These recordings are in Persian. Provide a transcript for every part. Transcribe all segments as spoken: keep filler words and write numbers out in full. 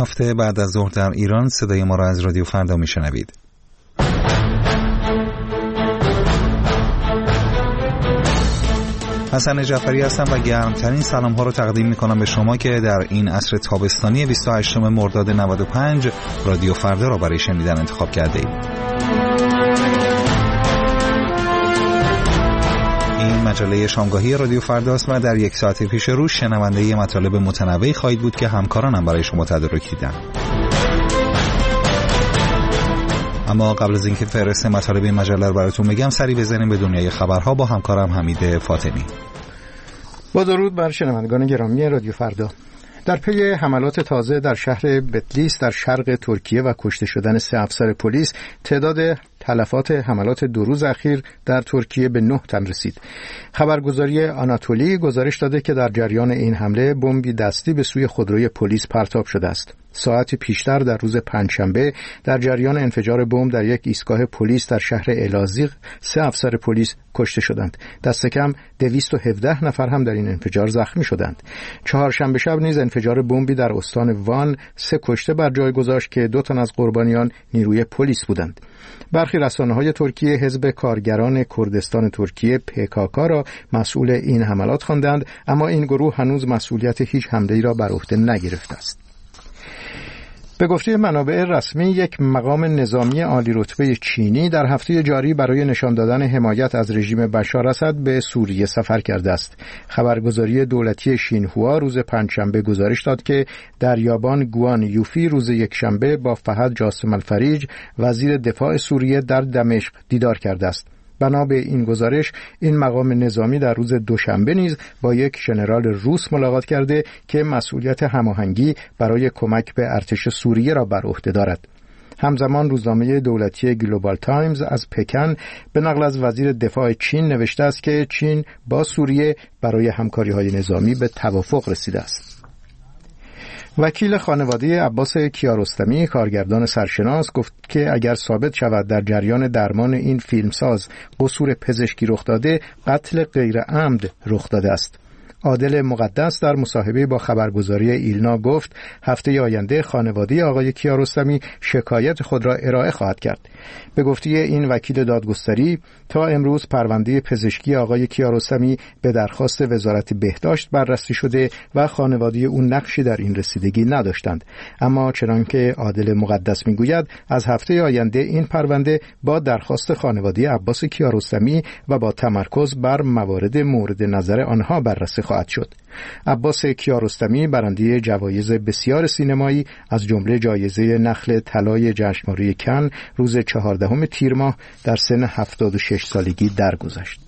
هفته بعد از ظهر در ایران صدای ما را از رادیو فردا میشنوید. حسن جعفری هستم و گرمترین سلام ها رو تقدیم میکنم به شما که در این عصر تابستانی بیست و هشتم مرداد نود و پنج رادیو فردا را برای شنیدن انتخاب کرده اید. این مجله شامگاهی رادیو فرداست و در یک ساعت پیش رو شنونده مطالب متنوعی خواهید بود که همکارانم برای شما تدارک دیدن. اما قبل از اینکه فهرست مطالب این مجله رو براتون بگم، سری بزنیم به دنیای خبرها با همکارم حمید فاطمی. با درود بر شنوندگان گرامی رادیو فردا. در پی حملات تازه در شهر بتلیس در شرق ترکیه و کشته شدن سه افسر پلیس، تعداد تلفات حملات دو روز اخیر در ترکیه به نه تن رسید. خبرگزاری آناتولی گزارش داده که در جریان این حمله بمبی دستی به سوی خودروی پلیس پرتاب شده است. ساعتی پیشتر در روز پنجشنبه در جریان انفجار بمب در یک ایستگاه پلیس در شهر الازیق سه افسر پلیس کشته شدند. دست کم دویست و هفده نفر هم در این انفجار زخمی شدند. چهارشنبه شب نیز انفجار بمبی در استان وان سه کشته بر جای گذاشت که دو تن از قربانیان نیروی پلیس بودند. برخی رسانه‌های ترکیه حزب کارگران کردستان ترکیه پی کی کی را مسئول این حملات خواندند، اما این گروه هنوز مسئولیت هیچ حمله‌ای را بر عهده نگرفته است. به گفته منابع رسمی، یک مقام نظامی عالی رتبه چینی در هفته جاری برای نشان دادن حمایت از رژیم بشار اسد به سوریه سفر کرده است. خبرگزاری دولتی شینهوا روز پنجشنبه گزارش داد که دریابان گوان یوفی روز یکشنبه با فهد جاسم الفریج وزیر دفاع سوریه در دمشق دیدار کرده است. بنا به این گزارش، این مقام نظامی در روز دوشنبه نیز با یک ژنرال روس ملاقات کرده که مسئولیت هماهنگی برای کمک به ارتش سوریه را بر عهده دارد. همزمان روزنامه دولتی گلوبال تایمز از پکن به نقل از وزیر دفاع چین نوشته است که چین با سوریه برای همکاری‌های نظامی به توافق رسیده است. وکیل خانواده عباس کیارستمی، کارگردان سرشناس، گفت که اگر ثابت شود در جریان درمان این فیلمساز قصور پزشکی رخ داده، قتل غیر عمد رخ داده است. عادل مقدس در مصاحبه با خبرگزاری ایلنا گفت هفته آینده خانواده آقای کیارستمی شکایت خود را ارائه خواهد کرد. به گفته این وکیل دادگستری، تا امروز پرونده پزشکی آقای کیارستمی به درخواست وزارت بهداشت بررسی شده و خانواده او نقشی در این رسیدگی نداشتند. اما چنانکه عادل مقدس میگوید، از هفته آینده این پرونده با درخواست خانواده عباس کیارستمی و با تمرکز بر موارد مورد نظر آنها بررسی خواهد شد. عباس کیارستمی برنده جوایز بسیار سینمایی از جمله جایزه نخل طلای جشنواره کن روز چهاردهم تیر ماه در سن هفتاد و شش سالگی درگذشت.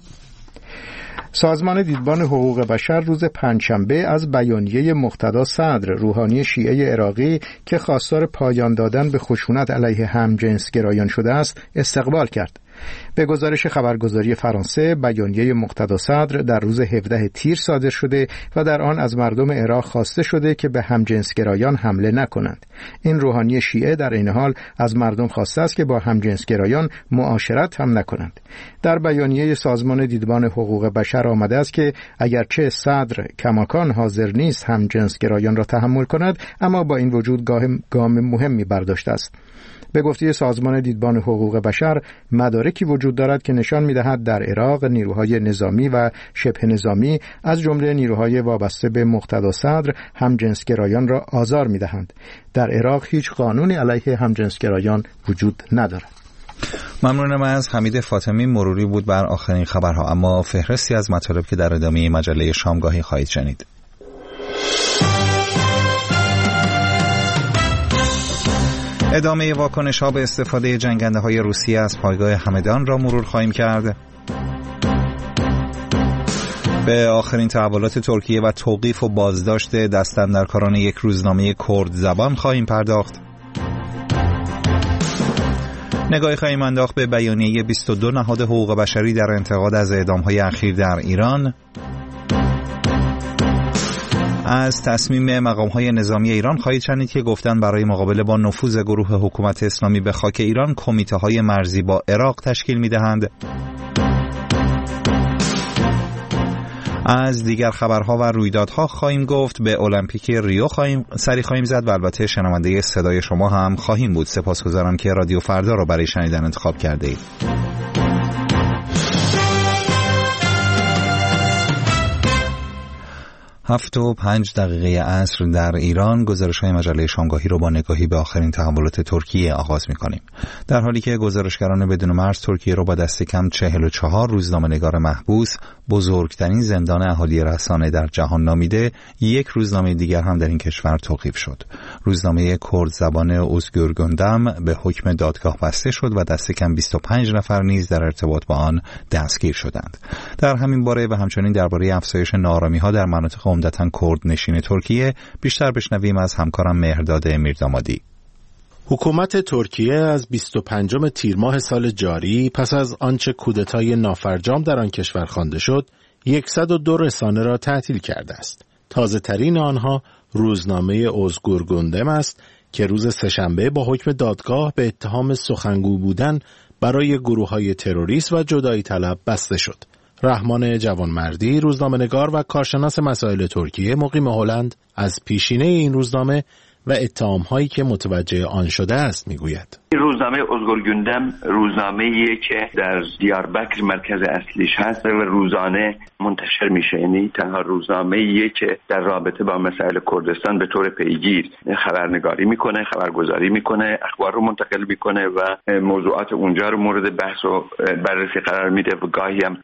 سازمان دیدبان حقوق بشر روز پنجشنبه از بیانیه مقتدا صدر، روحانی شیعه عراقی که خواستار پایان دادن به خشونت علیه همجنسگرایان شده است، استقبال کرد. به گزارش خبرگزاری فرانسه، بیانیه مقتدا صدر در روز هفدهم تیر صادر شده و در آن از مردم عراق خواسته شده که به همجنسگرایان حمله نکنند. این روحانی شیعه در این حال از مردم خواسته است که با همجنسگرایان معاشرت هم نکنند. در بیانیه سازمان دیدبان حقوق بشر آمده است که اگرچه صدر کماکان حاضر نیست همجنسگرایان را تحمل کند، اما با این وجود گام مهمی برداشته است. به گفته سازمان دیدبان حقوق بشر، مدارکی وجود دارد که نشان می‌دهد در عراق نیروهای نظامی و شبه نظامی از جمله نیروهای وابسته به مقتدا صدر همجنسگرایان را آزار می‌دهند. در عراق هیچ قانونی علیه همجنسگرایان وجود ندارد. ممنونم از حمید فاطمی. مروری بود بر آخرین خبرها، اما فهرستی از مطالب که در ادامه مجله شامگاهی خواهید شنید. ادامه واکنش‌ها به استفاده جنگنده‌های روسیه از پایگاه همدان را مرور خواهیم کرد. به آخرین تحولات ترکیه و توقیف و بازداشت دستاندرکاران یک روزنامه کرد زبان خواهیم پرداخت. نگاهی خواهیم انداخت به بیانیه بیست و دو نهاد حقوق بشری در انتقاد از اعدام‌های اخیر در ایران. از تصمیم مقام‌های نظامی ایران خواهید شنید که گفتن برای مقابله با نفوذ گروه حکومت اسلامی به خاک ایران کمیته‌های مرزی با عراق تشکیل می‌دهند. از دیگر خبرها و رویدادها خواهیم گفت. به المپیک ریو خواهیم سری خواهیم زد و البته شنونده صدای شما هم خواهیم بود. سپاسگزارم که رادیو فردا رو برای شنیدن انتخاب کرده اید. هفت و پنج دقیقه عصر در ایران. گزارش‌های مجله شامگاهی رو با نگاهی به آخرین تحولات ترکیه آغاز می‌کنیم. در حالی که گزارشگران بدون مرز ترکیه رو با دست کم چهل و چهار روزنامه‌نگار محبوس بزرگترین زندان اهالی رسانه در جهان نامیده، یک روزنامه دیگر هم در این کشور توقیف شد. روزنامه کرد زبان اوزگور گندم به حکم دادگاه بسته شد و دست کم بیست و پنج نفر نیز در ارتباط با آن دستگیر شدند. در همین باره و همچنین درباره افزایش ناآرامی‌ها در مناطق عمدتاً کرد نشین ترکیه بیشتر بشنویم از همکارم مهرداد میردامادی. حکومت ترکیه از بیست و پنجم تیر ماه سال جاری پس از آنچه کودتای نافرجام در آن کشور خوانده شد، صد و دو رسانه را تعطیل کرده است. تازه ترین آنها روزنامه اوزگور گندم است که روز سه‌شنبه با حکم دادگاه به اتهام سخنگو بودن برای گروه‌های تروریست و جدایی طلب بسته شد. رحمان جوانمردی، روزنامه‌نگار و کارشناس مسائل ترکیه مقیم هلند، از پیشینه این روزنامه و اتهام‌هایی که متوجه آن شده است میگوید. روزنامه اوزگور گندم روزنامه‌ایه که در دیاربکر مرکز اصلیش هست و روزانه منتشر میشه. یعنی تنها روزنامه‌ایه که در رابطه با مسائل کردستان به طور پیگیر خبرنگاری میکنه، خبرگزاری میکنه، اخبار رو منتقل میکنه و موضوعات اونجا رو مورد بحث و بررسی قرار میده و گاهی هم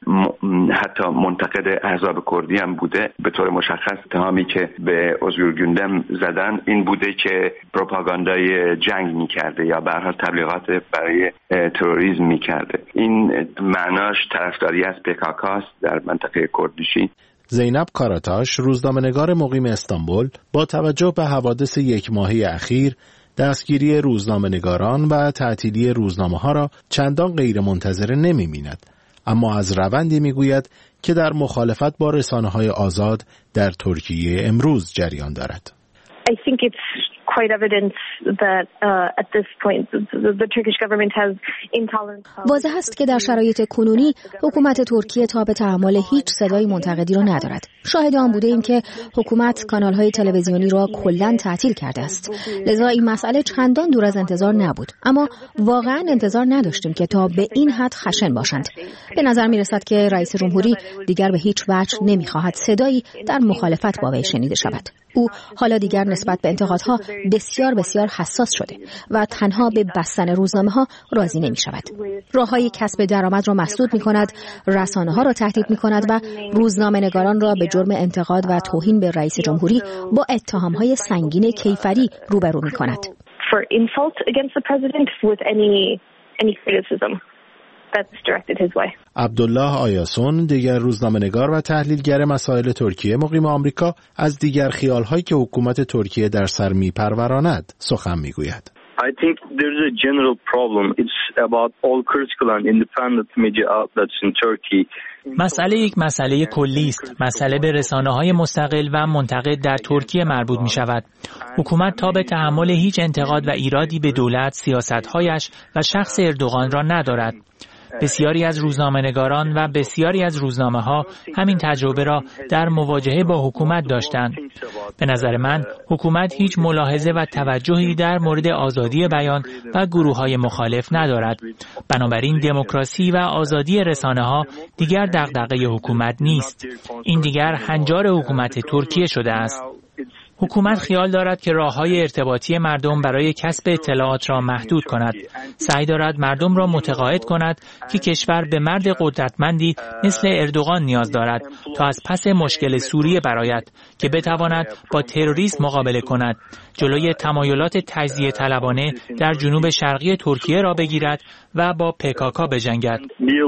حتی منتقد احزاب کردی هم بوده. به طور مشخص اتهامی که به اوزگور گندم زدن این بوده که پروپاگاندای جنگ میکرده یا به هر حال تبلیغات برای تروریسم میکرده. این معناش طرفداری از پک‌آک است در منطقه کردنشین. زینب کاراتاش، روزنامه‌نگار مقیم استانبول، با توجه به حوادث یک ماهه اخیر دستگیری روزنامه‌نگاران و تعطیلی روزنامه‌ها را چندان غیر منتظره نمی‌بیند، اما از روندی میگوید که در مخالفت با رسانه‌های آزاد در ترکیه امروز جریان دارد. I think it's quite evident that uh, at this point the, the Turkish government has intolerant. واضح است که در شرایط کنونی حکومت ترکیه تاب تحمل هیچ صدای منتقدی را ندارد. شاهد آن بوده ایم که حکومت کانال‌های تلویزیونی را کلاً تعطیل کرده است. لذا این مسئله چندان دور از انتظار نبود، اما واقعاً انتظار نداشتیم که تا به این حد خشن باشند. به نظر می‌رسد که رئیس جمهوری دیگر به هیچ وجه نمی‌خواهد صدایی در مخالفت با وی شنیده شود. او حالا دیگر نسبت به انتقادها بسیار بسیار حساس شده و تنها به بستن روزنامه‌ها راضی نمی‌شود. راه‌های کسب درآمد را مسدود می‌کند، رسانه‌ها را تهدید می‌کند و روزنامه‌نگاران را به جرم انتقاد و توهین به رئیس جمهوری با اتهام‌های سنگین کیفری روبرو می‌کند. For insult against the president with any any criticism that's directed his way. عبدالله آیاسون، دیگر روزنامه‌نگار و تحلیلگر مسائل ترکیه مقیم آمریکا، از دیگر خیال‌هایی که حکومت ترکیه در سر می‌پروراند سخن می‌گوید. I think there's a general problem. It's about all critical and independent media outlets in Turkey. مسئله یک مسئله کلی است. مسئله به رسانه‌های مستقل و منتقد در ترکیه مربوط می‌شود. حکومت تا به تحمل هیچ انتقاد و ایرادی به دولت، سیاست‌هایش و شخص اردوغان را ندارد. بسیاری از روزنامه‌نگاران و بسیاری از روزنامه‌ها همین تجربه را در مواجهه با حکومت داشتند. به نظر من حکومت هیچ ملاحظه و توجهی در مورد آزادی بیان و گروه‌های مخالف ندارد. بنابراین دموکراسی و آزادی رسانه‌ها دیگر دغدغه حکومت نیست. این دیگر هنجار حکومت ترکیه شده است. حکومت خیال دارد که راه‌های ارتباطی مردم برای کسب اطلاعات را محدود کند. سعی دارد مردم را متقاعد کند که کشور به مرد قدرتمندی مثل اردوغان نیاز دارد تا از پس مشکل سوریه برآید که بتواند با تروریسم مقابله کند، جلوی تمایلات تجزیه طلبانه در جنوب شرقی ترکیه را بگیرد و با پک‌آک بجنگد.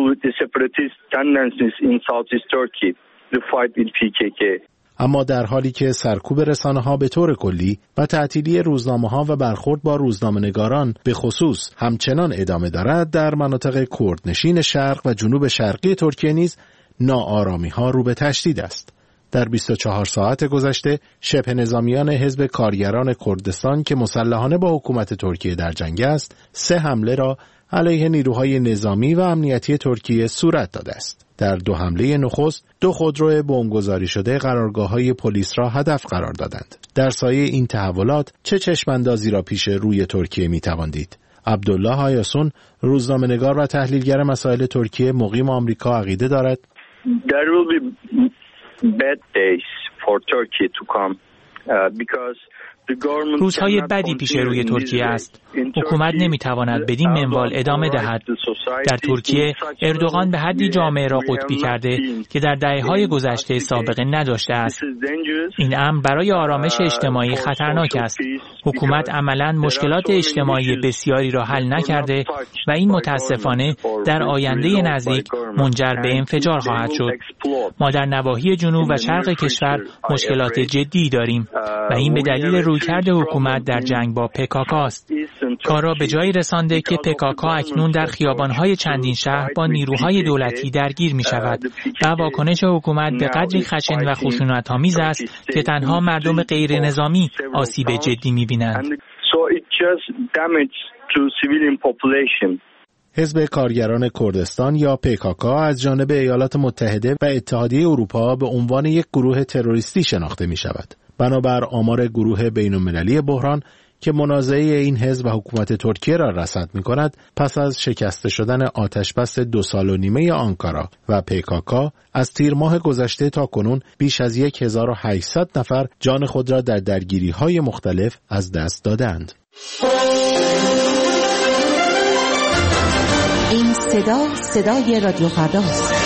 اما در حالی که سرکوب رسانه‌ها به طور کلی و تعطیلی روزنامه‌ها و برخورد با روزنامه‌نگاران به خصوص همچنان ادامه دارد، در مناطق کردنشین شرق و جنوب شرقی ترکیه نیز ناآرامی‌ها رو به تشدید است. در بیست و چهار ساعت گذشته شبه نظامیان حزب کارگران کردستان که مسلحانه با حکومت ترکیه در جنگ است، سه حمله را علیه نیروهای نظامی و امنیتی ترکیه صورت داده است. در دو حمله نخست دو خودرو بمبگذاری شده قرارگاه‌های پلیس را هدف قرار دادند. در سایه این تحولات چه چشم‌اندازی را پیش روی ترکیه می‌توان دید؟ عبدالله آیاسون، روزنامه‌نگار و تحلیلگر مسائل ترکیه مقیم آمریکا، عقیده دارد There will be bad days for Turkey to come uh, because روزهای بدی پیش روی ترکیه است. حکومت نمیتواند بدین منوال ادامه دهد. در ترکیه اردوغان به حدی جامعه را قطبی کرده که در دهه‌های گذشته سابقه نداشته است. این امر برای آرامش اجتماعی خطرناک است. حکومت عملاً مشکلات اجتماعی بسیاری را حل نکرده و این متاسفانه در آینده نزدیک منجر به انفجار خواهد شد. ما در نواحی جنوب و شرق کشور مشکلات جدی داریم و این به دلیل رویکرد حکومت در جنگ با پکاک است. کار را به جایی رسانده که پکاک اکنون در خیابان‌های چندین شهر با نیروهای دولتی درگیر می شود و واکنش حکومت به قدری خشن و خشونت‌آمیز است که تنها مردم غیر نظامی آسیب جدی می بینند. حزب کارگران کردستان یا پکاک از جانب ایالات متحده و اتحادیه اروپا به عنوان یک گروه تروریستی شناخته می شود. بنابر آمار گروه بین‌المللی بحران که منازعه این حزب و حکومت ترکیه را رصد می کند، پس از شکسته شدن آتشبس دو سال و نیمه آنکارا و پکاک از تیر ماه گذشته تا کنون بیش از هزار و هشتصد نفر جان خود را در درگیری‌های مختلف از دست دادند. این صدا صدای رادیو فرداست.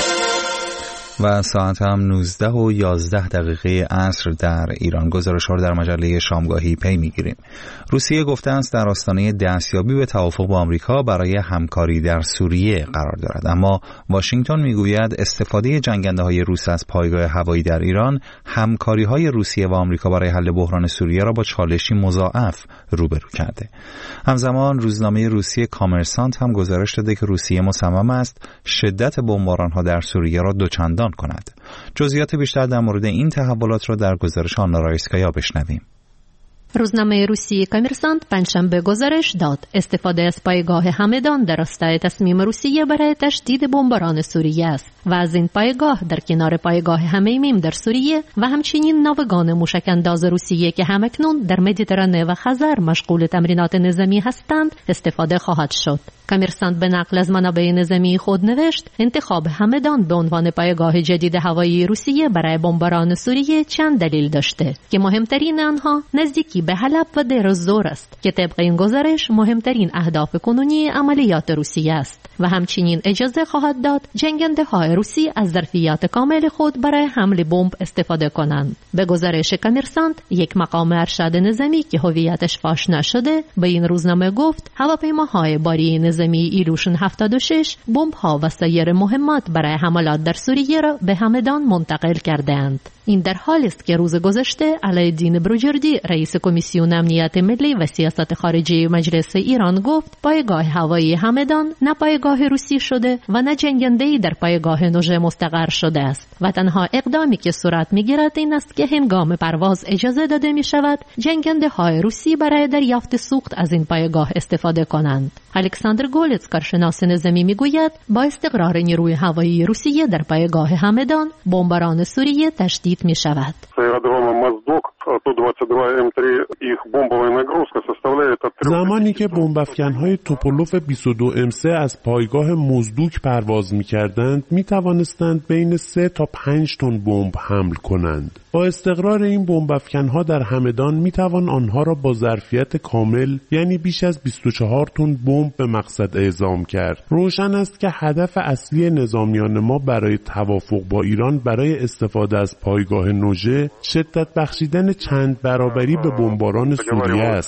و ساعت هم نوزده و یازده دقیقه عصر در ایران. گزارش ها در مجله شامگاهی پی میگیریم. روسیه گفته است در آستانه دستیابی به توافق با آمریکا برای همکاری در سوریه قرار دارد، اما واشنگتن میگوید استفاده جنگنده های روس از پایگاه هوایی در ایران همکاری های روسیه و آمریکا برای حل بحران سوریه را با چالشی مضاعف روبرو کرده. همزمان روزنامه روسیه کامرسانت هم گزارش داده که روسیه مصمم است شدت بمباران ها در سوریه را دوچندان کند. جزئیات بیشتر در مورد این تحولات را در گزارش آنا رایسکایا بشنویم. روزنامه روسی کامرسانت پنجشنبه گزارش داد استفاده از پایگاه همدان در راستای تصمیم روسیه برای تشدید بمباران سوریه است و از این پایگاه در کنار پایگاه حمیمیم در سوریه و همچنین ناوگان موشک‌انداز روسیه که همکنون در مدیترانه و خزر مشغول تمرینات نظامی هستند استفاده خواهد شد. کامرسانت به نقل از منابع نظامی خود نوشت انتخاب همدان به عنوان پایگاه جدید هوایی روسیه برای بمباران سوریه چند دلیل داشته که مهمترین آنها نزدیکی به حلب و دیر الزور است که طبق این گزارش مهمترین اهداف کنونی عملیات روسیه است و همچنین اجازه خواهد داد جنگنده های روسی از ظرفیت کامل خود برای حمل بمب استفاده کنند. به گزارش کامرسانت یک مقام ارشد نظامی که هویتش فاش نشده به این روزنامه گفت هواپیماهای باری نظامی ایلوشن هفتاد و شش بمب‌ها و سایر مهمات برای حملات در سوریه را به همدان منتقل کردند. این در حالی است که روز گذشته علایالدین بروجردی رئیس کمیسیون امنیت ملی و سیاست خارجی مجلس ایران گفت پایگاه هوایی همدان نه پایگاه روسی شده و نه جنگنده‌ای در پایگاه نوژه مستقر شده است و تنها اقدامی که صورت می‌گیرد این است که هنگام پرواز اجازه داده می‌شود جنگنده‌های روسی برای دریافت سوخت از این پایگاه استفاده کنند. الکساندر گولتس کارشناس نظامی می‌گوید با استقرار نیروی هوایی روسیه در پایگاه همدان بمباران سوریه تشدید می شود. زمانی که بمب افکن‌های توپولوف بیست و دو ام سه از پایگاه مزدوک پرواز می‌کردند، می‌توانستند بین سه تا پنج تن بمب حمل کنند. با استقرار این بمب افکن‌ها در همدان می‌توان آنها را با ظرفیت کامل یعنی بیش از بیست و چهار تن بمب به مقصد اعزام کرد. روشن است که هدف اصلی نظامیان ما برای توافق با ایران برای استفاده از پایگاه نوژه شدت بخشیدن چند برابری به بمباران سوریه است.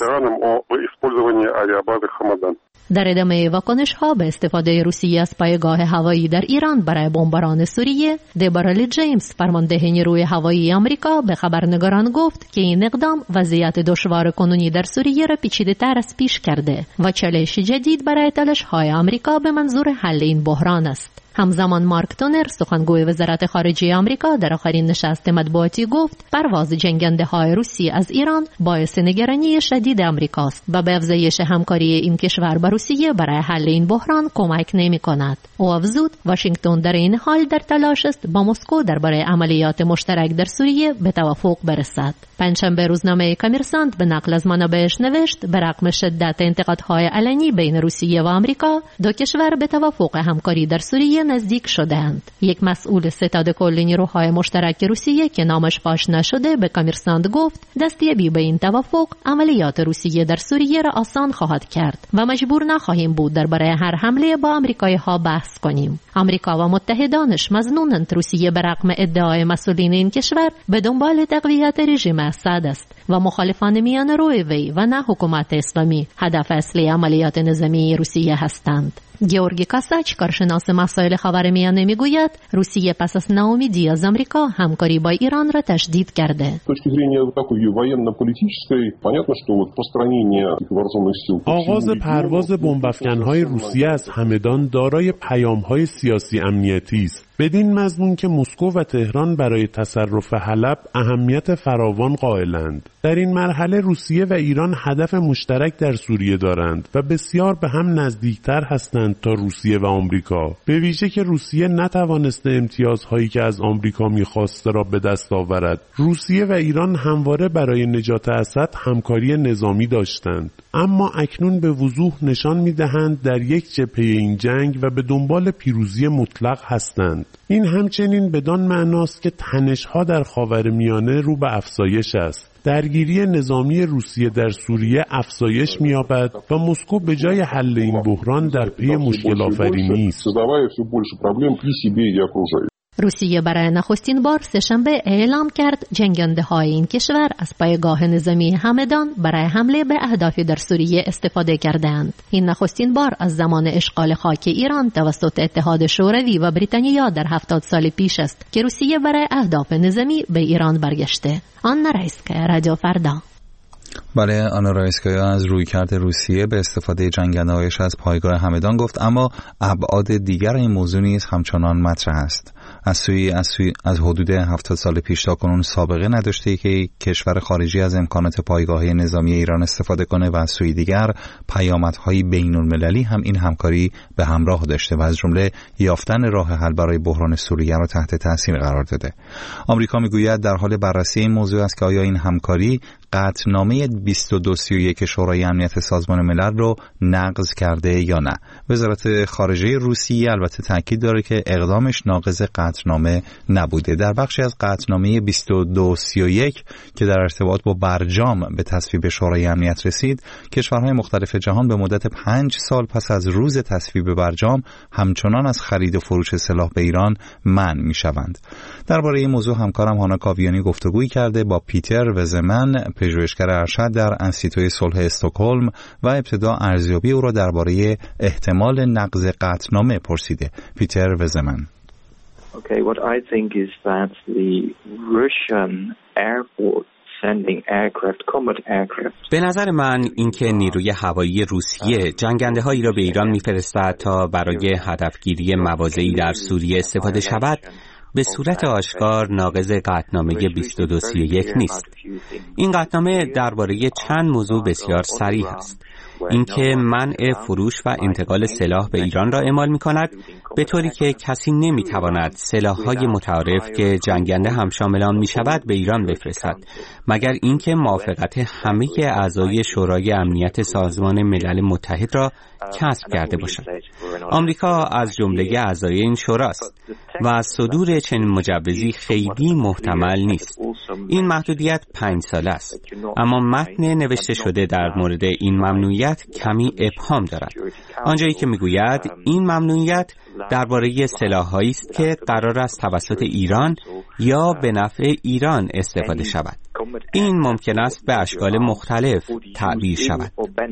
در ادامه واکنش ها به استفاده روسیه از پایگاه هوایی در ایران برای بمباران سوریه، دبرالی جیمز فرمانده نیروی هوایی آمریکا به خبرنگاران گفت که این اقدام وضعیت دشوار کنونی در سوریه را پیچیده‌تر از پیش کرده و چالش جدید برای تلاش های آمریکا به منظور حل این بحران است. همزمان مارک تونر سخنگوی وزارت خارجه آمریکا در آخرین نشست مطبوعاتی گفت پرواز جنگنده های روسی از ایران باعث نگرانی شدید آمریکاست و به افزایش همکاری این کشور با روسیه برای حل این بحران کمک نمی کند. او افزود واشنگتن در این حال در تلاش است با مسکو درباره عملیات مشترک در سوریه به توافق برسد. پنجشنبه روزنامه کامرسانت به نقل از منابعش نوشت به رغم شدت انتقادهای علنی بین روسیه و آمریکا، دو کشور به توافق همکاری در سوریه نزدیک شدند. یک مسئول ستاد کل نیروهای مشترک روسیه که نامش فاش نشده به کامرسانت گفت دستیابی به این توافق عملیات روسیه در سوریه را آسان خواهد کرد و مجبور نخواهیم بود درباره هر حمله با آمریکایی‌ها بحث کنیم. آمریکا و متحدانش مظنونند روسیه به رغم ادعای مسئولین این کشور به دنبال تقویت رژیم اسد است و مخالفان میان روی وی و نه حکومت اسلامی هدف اصلی عملیات نظامی روسیه هستند. گیورگی کاساچ کارشناس مسائل خاورمیانه میگوید روسیه پس از ناامیدی از آمریکا همکاری با ایران را تشدید کرده. آغاز پرواز بمب‌افکن‌های روسیه از همدان دارای پیام‌های سیاسی امنیتی است. بدین مضمون که مسکو و تهران برای تصرف حلب اهمیت فراوان قائلند. در این مرحله روسیه و ایران هدف مشترک در سوریه دارند و بسیار به هم نزدیکتر هستند تا روسیه و آمریکا. به ویژه که روسیه نتوانسته امتیازهایی که از آمریکا می‌خواسته را به دست آورد. روسیه و ایران همواره برای نجات اسد همکاری نظامی داشتند، اما اکنون به وضوح نشان می‌دهند در یک جبهه این جنگ و به دنبال پیروزی مطلق هستند. این همچنین بدان معناست که تنش‌ها در خاورمیانه رو به افزایش است. درگیری نظامی روسیه در سوریه افزایش می‌یابد و مسکو به جای حل این بحران در پی مشکل آفرینی است. روسیه برای نخستین بار سه‌شنبه اعلام کرد جنگنده های این کشور از پایگاه نظامی همدان برای حمله به اهدافی در سوریه استفاده کردند. این نخستین بار از زمان اشغال خاک ایران توسط اتحاد شوروی و بریتانیا در هفتاد سال پیش است که روسیه برای اهداف نظامی به ایران برگشته. آنا رایسکایا، رادیو فردا. بله، آنا رایسکایا از رویکرد روسیه به استفاده جنگنده‌هایش از پایگاه همدان گفت، اما ابعاد دیگر این موضوع نیز همچنان مطرح است. از سوی از, سوی از حدود هفتاد سال پیش تا کنون سابقه نداشته که کشور خارجی از امکانات پایگاه‌های نظامی ایران استفاده کنه و از سوی دیگر پیامدهای بین‌المللی هم این همکاری به همراه داشته و از جمله یافتن راه حل برای بحران سوریه را تحت تاثیر قرار داده. آمریکا میگوید در حال بررسی این موضوع است که آیا این همکاری قطعنامه بیست و دو سی و یک شورای امنیت سازمان ملل رو نقض کرده یا نه. وزارت خارجه روسیه البته تاکید داره که اقدامش ناقض قطعنامه نبوده. در بخشی از قطعنامه بیست و دو سی و یک که در ارتباط با برجام به تصویب شورای امنیت رسید، کشورهای مختلف جهان به مدت پنج سال پس از روز تصویب برجام همچنان از خرید و فروش سلاح به ایران منع می‌شوند. درباره این موضوع همکارم هانا کاویانی گفتگویی کرده با پیتر وزمن، پژوهشگر ارشد در انستیتوی صلح استکهلم و ابتدا ارزیابی او را درباره احتمال نقض قطعنامه پرسیده. پیتر وزمن. Okay, what I think is that the Russian Air Force sending aircraft, combat aircraft. به نظر من اینکه نیروی هوایی روسیه جنگنده هایی را به ایران می‌فرستد تا برای هدفگیری مواضعی در سوریه استفاده شود، به صورت آشکار ناقض قطعنامه بیست و دو سی و یک نیست. این قطعنامه درباره چند موضوع بسیار صریح است. اینکه منع فروش و انتقال سلاح به ایران را اعمال می‌کند، به طوری که کسی نمی‌تواند سلاح‌های متعارف که جنگنده هم شامل آن می‌شود به ایران بفرستد، مگر اینکه موافقت همه اعضای شورای امنیت سازمان ملل متحد را کسب کرده باشد. آمریکا از جمله اعضای این شوراست و از صدور چنین مجوزی خیلی محتمل نیست. این محدودیت پنج ساله است، اما متن نوشته شده در مورد این ممنوعیت کمی ابهام دارد. آنجایی که میگوید این ممنوعیت درباره سلاح‌هایی است که قرار است توسط ایران یا به نفع ایران استفاده شود. این ممکن است به اشکال مختلف تعبیر شود.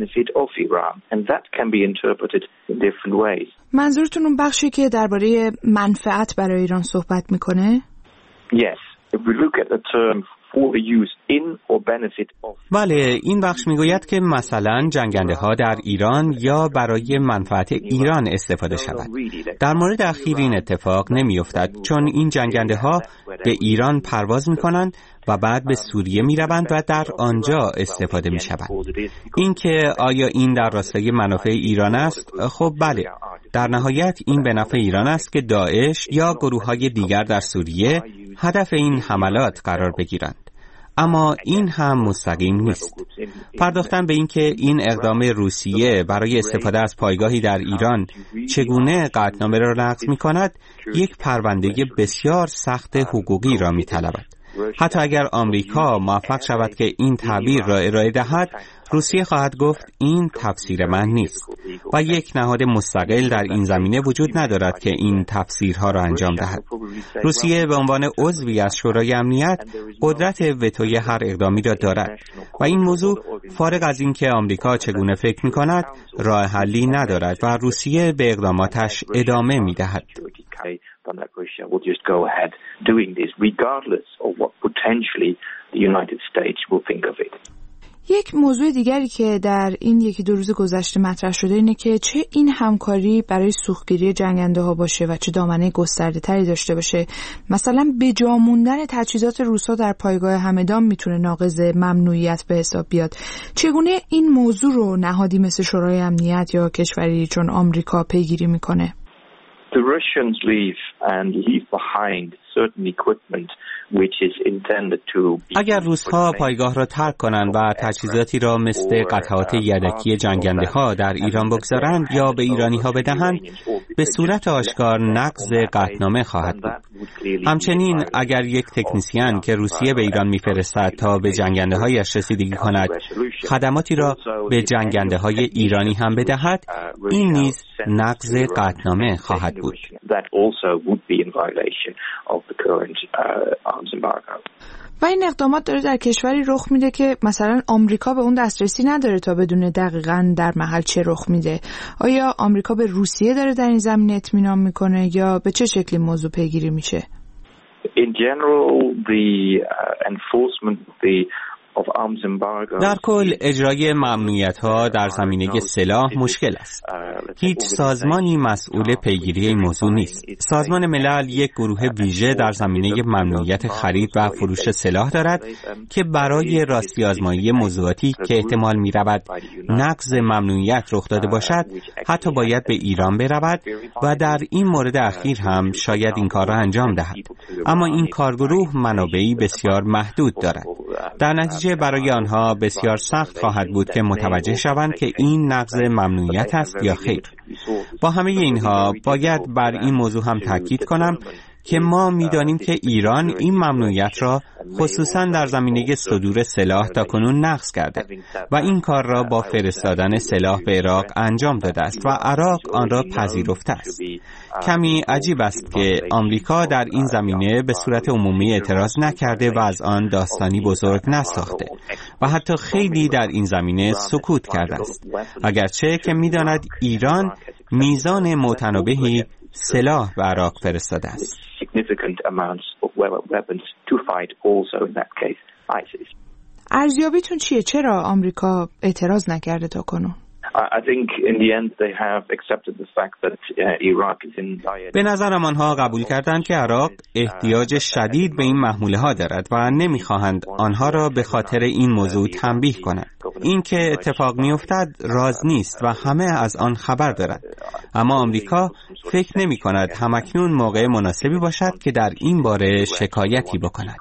منظورتون اون بخشی که درباره منفعت برای ایران صحبت میکنه؟ Yes. If we look at the term بله، این بخش میگوید که مثلا جنگنده ها در ایران یا برای منفعت ایران استفاده شود. در مورد اخیر این اتفاق نمیافتد، چون این جنگنده ها به ایران پرواز میکنند و بعد به سوریه میروند و در آنجا استفاده میشوند. اینکه آیا این در راستای منافع ایران است؟ خب بله، در نهایت این به نفع ایران است که داعش یا گروه‌های دیگر در سوریه هدف این حملات قرار بگیرند. اما این هم مستقیم نیست. پرداختن به اینکه این اقدام روسیه برای استفاده از پایگاهی در ایران چگونه قطعنامه را نقض می‌کند، یک پرونده بسیار سخت حقوقی را می‌طلبد. حتی اگر آمریکا موفق شود که این تعبیر را ارائه دهد، روسیه خواهد گفت این تفسیر من نیست و یک نهاد مستقل در این زمینه وجود ندارد که این تفسیرها را انجام دهد. روسیه به عنوان عضوی از شورای امنیت قدرت وتوی هر اقدامی را دارد و این موضوع فارغ از اینکه آمریکا چگونه فکر می‌کند راه حلی ندارد و روسیه به اقداماتش ادامه می‌دهد. Then that Russia will just go ahead doing this regardless of what potentially the United States will think of it. یک موضوع دیگری که در این یکی دو روز گذشته مطرح شده اینه که چه این همکاری برای سوختگیری جنگنده ها باشه و چه دامنه گسترده تری داشته باشه. مثلا به جا موندن تجهیزات روسا در پایگاه همدان میتونه ناقض ممنوعیت به حساب بیاد. چگونه این موضوع رو نهادی مثل شورای امنیت یا کشوری چون آمریکا پیگیری میکنه؟ The Russians leave and leave behind certain equipment which is intended to. اگر روس‌ها پایگاه را ترک کنند و تجهیزاتی را مثل قطعات یدکی جنگنده ها در ایران بگذارند یا به ایرانی ها بدهند، به صورت آشکار نقض قطعنامه خواهد بود. همچنین اگر یک تکنیسیان که روسیه به ایران میفرستد تا به جنگنده هایش رسیدگی کند خدماتی را به جنگنده های ایرانی هم بدهد، این نیز نقض قطعنامه خواهد بود. و این اقدامات داره در کشوری رخ میده که مثلا آمریکا به اون دسترسی نداره تا بدونه دقیقاً در محل چه رخ میده. آیا آمریکا به روسیه داره در این زمینه اطمینان میکنه یا به چه شکلی موضوع پیگیری میشه؟ In general, the uh, enforcement of the در کل اجرای ممنوعیت‌ها در زمینه سلاح مشکل است. هیچ سازمانی مسئول پیگیری این موضوع نیست. سازمان ملل یک گروه ویژه در زمینه ممنوعیت خرید و فروش سلاح دارد که برای راستی آزمایی موضوعاتی که احتمال می‌رود نقض ممنوعیت رخ داده باشد، حتی باید به ایران برود و در این مورد اخیر هم شاید این کار را انجام دهد. اما این کارگروه منابعی بسیار محدود دارد. در نتیجه برای آنها بسیار سخت خواهد بود که متوجه شوند که این نقض ممنوعیت است یا خیر. با همه اینها باید بر این موضوع هم تاکید کنم که ما می‌دانیم که ایران این ممنوعیت را خصوصاً در زمینه صدور سلاح تاکنون نقض کرده و این کار را با فرستادن سلاح به عراق انجام داده است و عراق آن را پذیرفته است. کمی عجیب است که آمریکا در این زمینه به صورت عمومی اعتراض نکرده و از آن داستانی بزرگ نساخته و حتی خیلی در این زمینه سکوت کرده است، اگرچه که می‌داند ایران میزان متنابهی سلاح به عراق فرستاده است. ارزیابیتون چیه؟ چرا آمریکا اعتراض نکرده تا کنون؟ به نظرم آنها قبول کردند که عراق احتیاج شدید به این محموله ها دارد و نمیخواهند آنها را به خاطر این موضوع تنبیه کنند. این که اتفاق میافتد راز نیست و همه از آن خبر دارند. اما آمریکا فکر نمی کند همکنون موقع مناسبی باشد که در این باره شکایتی بکند.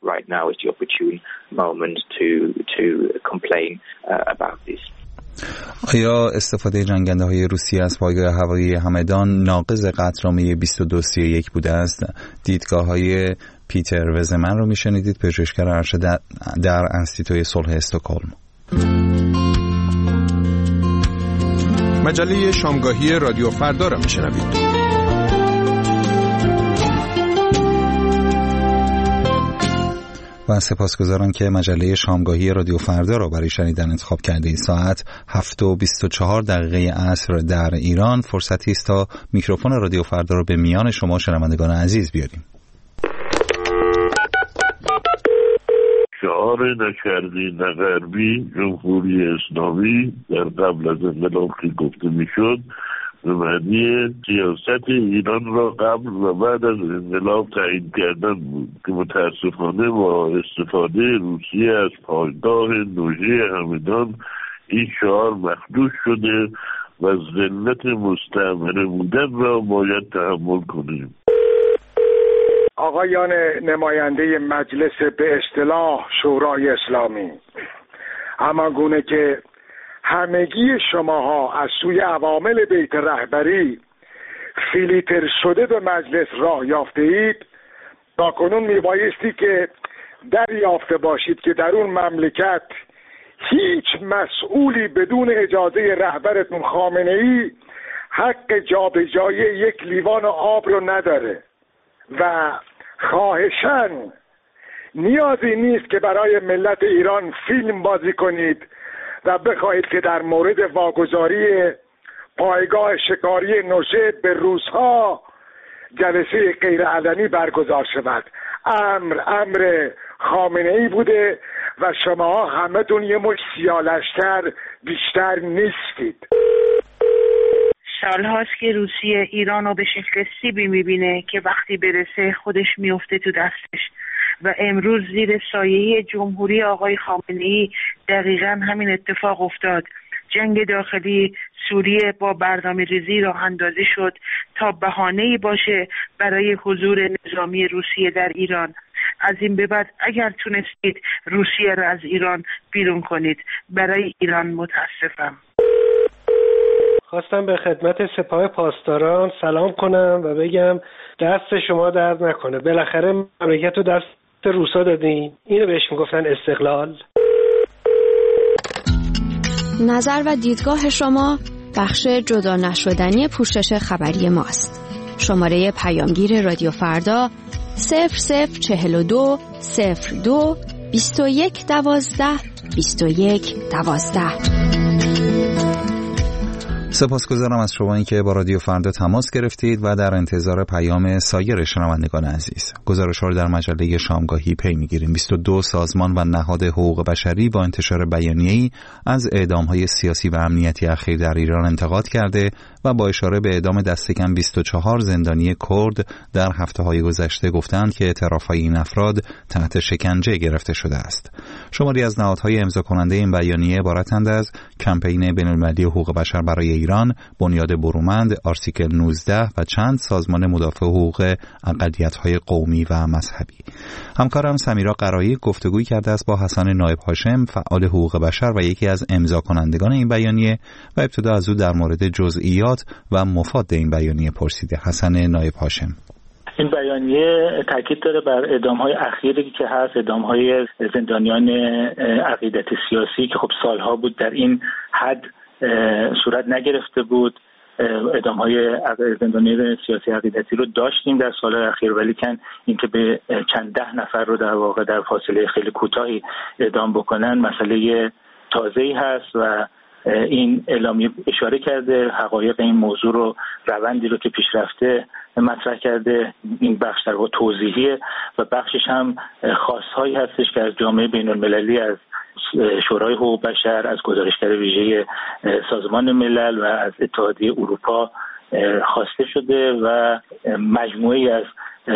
آیا استفاده جنگنده های روسیه از پایگاه هوایی همدان ناقض قطعنامه بیست و دو سی و یک بوده است؟ دیدگاه های پیتر وزمن رو میشنیدید، پژوهشگر ارشد در, در انستیتوی صلح استکهلم. مجله شامگاهی رادیو فردا را میشنوید. و سپاسگزارم که مجله شامگاهی رادیو فردا را برای شنیدن انتخاب کرده اید. ساعت هفت و بیست و چهار دقیقه عصر در ایران فرصتی است تا میکروفون رادیو فردا را به میان شما شنوندگان عزیز بیاریم. شعار نکردی نه غربی جمهوری اسلامی در قبل از انقلاب که گفته میشد به معنی سیاست ایران را قبل و بعد از انقلاب تعیین کردن بود که متاسفانه با استفاده روسیه از پایگاه نوژه همدان این شعار مخدوش شده و ذلت مستعمره بودن را باید تحمل کنیم. آقایان نماینده مجلس به اصطلاح شورای اسلامی، همانگونه که همگی شماها از سوی عوامل بیت رهبری فیلیتر شده به مجلس راه یافته اید، تاکنون میبایستی که دریافته باشید که در اون مملکت هیچ مسئولی بدون اجازه رهبرتون خامنه ای حق جابجایی یک لیوان آب رو نداره و خواهشاً نیازی نیست که برای ملت ایران فیلم بازی کنید و بخواهید که در مورد واگذاری پایگاه شکاری نوژه به روس‌ها جلسه غیرعلنی برگزار شود. امر امر خامنه‌ای بوده و شما همتون یه مش سیاه‌لشکر بیشتر نیستید. سالهاست که روسیه ایران رو به شکل سیبی میبینه که وقتی برسه خودش میفته تو دستش و امروز زیر سایه جمهوری آقای خامنه‌ای دقیقاً همین اتفاق افتاد. جنگ داخلی سوریه با برنامه ریزی راه اندازی شد تا بهانه‌ای باشه برای حضور نظامی روسیه در ایران. از این به بعد اگر تونستید روسیه را از ایران بیرون کنید، برای ایران متاسفم. خواستم به خدمت سپاه پاسداران سلام کنم و بگم دست شما درد نکنه. بالاخره مملکت رو دست روسا دادین. اینو بهش میگفتن استقلال. نظر و دیدگاه شما بخش جدا نشدنی پوشش خبری ماست. شماره پیامگیر رادیو فردا صفر صفر چهل و دو صفر دو بیست و یک دوازده بیست و یک دوازده. سپاسگزارم از شمایی که با رادیو فردا تماس گرفتید و در انتظار پیام سایر شنوندگان عزیز. گزارش‌ها رو در مجله شامگاهی پی می‌گیریم. بیست و دو سازمان و نهاد حقوق بشری با انتشار بیانیه‌ای از اعدام‌های سیاسی و امنیتی اخیر در ایران انتقاد کرده و با اشاره به اعدام دست کم بیست و چهار زندانی کرد در هفته‌های گذشته گفتند که اعتراف‌های این افراد تحت شکنجه گرفته شده است. شماری از نهادهای امضا کننده این بیانیه عبارتند از کمپین بین‌المللی حقوق بشر برای ایران، بنیاد برومند، آرتیکل نوزده و چند سازمان مدافع حقوق اقلیت‌های قومی و مذهبی. همکارم سمیرا قرایی گفتگوی کرده است با حسن نایب هاشم، فعال حقوق بشر و یکی از امضا کنندگان این بیانیه و ابتدا از او در مورد جزئیات و مفاد این بیانیه پرسیده. حسن نایب هاشم: این بیانیه تاکید داره بر اعدام‌های اخیری که هست، اعدام‌های زندانیان عقیدت سیاسی که خب سالها بود در این حد صورت نگرفته بود. اعدام‌های زندانیان سیاسی عقیدتی رو داشتیم در سال‌های اخیر، ولی کن اینکه به چند ده نفر رو در واقع در فاصله خیلی کوتاهی اعدام بکنن مسئله تازه‌ای هست و این اعلامیه اشاره کرده حقایق این موضوع رو، روندی رو که پیشرفته مطرح کرده. این بخش در واقع توضیحیه و بخشش هم خواست‌هایی هستش که از جامعه بین‌المللی، از شورای حقوق بشر، از گزارشگر ویژه سازمان ملل و از اتحادیه اروپا خواسته شده و مجموعه‌ای از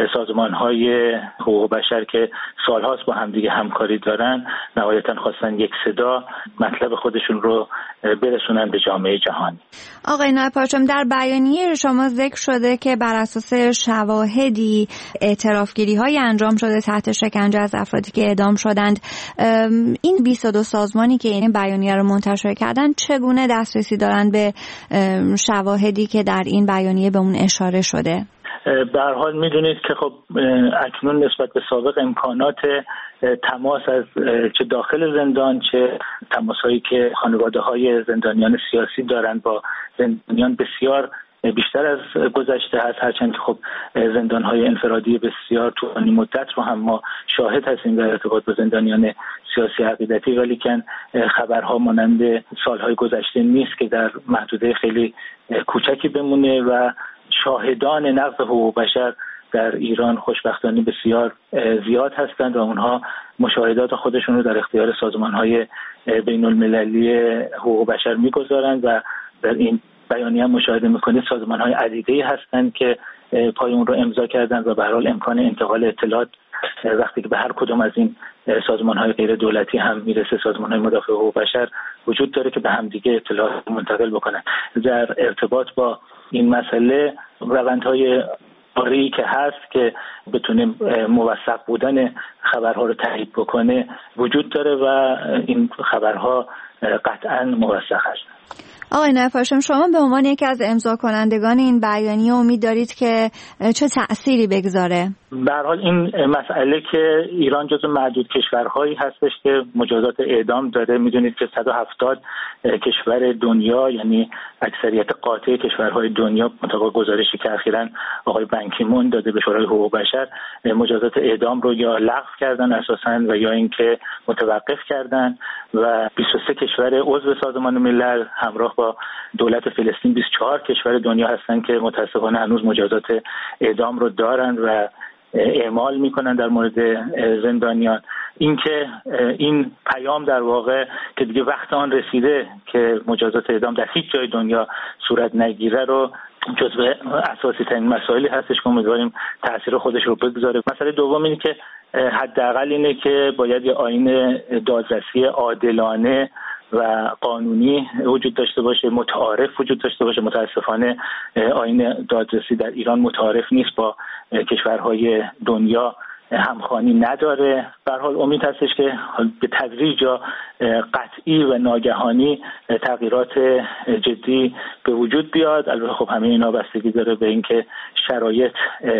سازمان‌های حقوق بشر که سال‌هاست با همدیگه همکاری دارن نهایتاً خواستن یک صدا مطلب خودشون رو برسونن به جامعه جهانی. آقای نایب هاشم، در بیانیه شما ذکر شده که بر اساس شواهدی اعترافگیری‌های انجام شده تحت شکنجه از افرادی که اعدام شدند. این بیست و دو سازمانی که این بیانیه رو منتشر کردن چگونه دسترسی دارند به شواهدی که در این بیانیه به اون اشاره شده؟ به هر حال میدونید که خب اکنون نسبت به سابق امکانات تماس از چه داخل زندان چه تماس‌هایی که خانواده‌های زندانیان سیاسی دارند با زندانیان بسیار بیشتر از گذشته هست، هرچند که خب زندان‌های انفرادی بسیار طولانی مدت رو هم ما شاهد هستیم در ارتباط با زندانیان سیاسی عقیدتی، ولی کن خبرها مانند سال‌های گذشته نیست که در محدوده خیلی کوچکی بمونه و شاهدان نقض حقوق بشر در ایران خوشبختانه بسیار زیاد هستند و اونها مشاهدات خودشون رو در اختیار سازمان‌های بین المللی حقوق بشر می‌گذارند و در این بیانیه هم مشاهده می‌کنید سازمان‌های عدیده‌ای هستند که پای اون رو امضا کردند و به هر حال امکان انتقال اطلاعات وقتی که به هر کدوم از این سازمان‌های غیر دولتی هم میرسه، سازمان‌های مدافع حقوق بشر وجود داره که به هم دیگه اطلاعات منتقل بکنن. در ارتباط با این مسئله روندهای آری که هست که بتونه موثق بودن خبرها رو تایید بکنه وجود داره و این خبرها قطعاً موثق هست. آقای نایب هاشم، شما به عنوان یکی از امضا کنندگان این بیانیه امید دارید که چه تأثیری بگذاره؟ به هر حال این مسئله که ایران جزو معدود کشورهایی هستش که مجازات اعدام داره. میدونید که صد و هفتاد کشور دنیا، یعنی اکثریت قاطع کشورهای دنیا، مطابق گزارشی که اخیراً آقای بن کی مون داده به شورای حقوق بشر، مجازات اعدام رو یا لغو کردن اساساً و یا اینکه متوقف کردن و بیست و سه کشور عضو سازمان ملل همراه با دولت فلسطین بیست و چهار کشور دنیا هستند که متاسفانه هنوز مجازات اعدام رو دارند و اعمال میکنن در مورد زندانیان. اینکه این پیام در واقع که دیگه وقت آن رسیده که مجازات اعدام در هیچ جای دنیا صورت نگیره رو جزو اساسی ترین مسائلی هستش که امیدواریم تاثیر خودش رو بگذاره. مسئله دوم اینه که حداقل اینه که باید یه آیین دادرسی عادلانه و قانونی وجود داشته باشه، متعارف وجود داشته باشه. متاسفانه آیین دادرسی در ایران متعارف نیست، با کشورهای دنیا همخوانی نداره. به هر حال امید هستش که به تدریج یا قطعی و ناگهانی تغییرات جدی به وجود بیاد. البته خب همه اینا بستگی داره به اینکه شرایط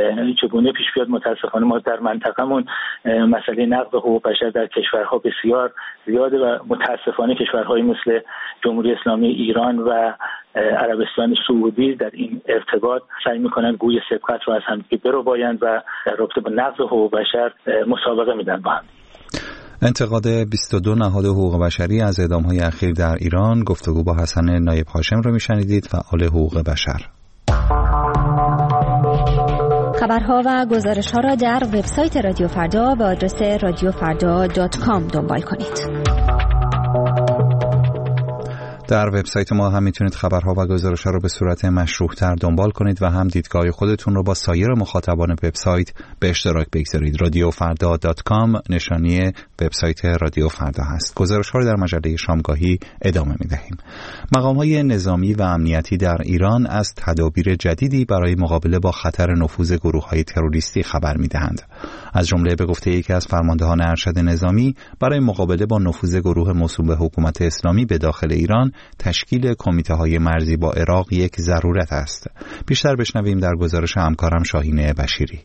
چگونه پیش بیاد. متاسفانه ما در منطقه‌مون مسئله نقض حقوق بشر در کشورها بسیار زیاده و متاسفانه کشورهایی مثل جمهوری اسلامی ایران و عربستان سعودی در این ارتباط سعی میکنن گوی سبقت رو از همدیگه بربایند و در رابطه با نقض حقوق بشر مسابقه میدن با هم. انتقاد بیست و دو نهاد حقوق بشری از اعدام‌های اخیر در ایران. گفتگو با حسن نایب هاشم رو میشنیدید، فعال حقوق بشر. خبرها و گزارش‌ها را در وبسایت رادیو فردا به آدرس رادیو فردا دات کام دنبال کنید. در وبسایت ما هم میتونید خبرها و گزارش‌ها رو به صورت مشروح‌تر دنبال کنید و هم دیدگاه خودتون رو با سایر مخاطبان وبسایت به اشتراک بگذارید. رادیو فردا دات کام نشانی وبسایت رادیو فردا هست. گزارش‌ها رو در مجله شامگاهی ادامه میدهیم. مقام‌های نظامی و امنیتی در ایران از تدابیر جدیدی برای مقابله با خطر نفوذ گروه‌های تروریستی خبر میدهند. از جمله به گفته یکی از فرماندهان ارشد نظامی برای مقابله با نفوذ گروه موسوم به حکومت اسلامی به داخل ایران تشکیل کمیته‌های مرزی با عراق یک ضرورت است. بیشتر بشنویم در گزارش همکارم شاهین بشیری.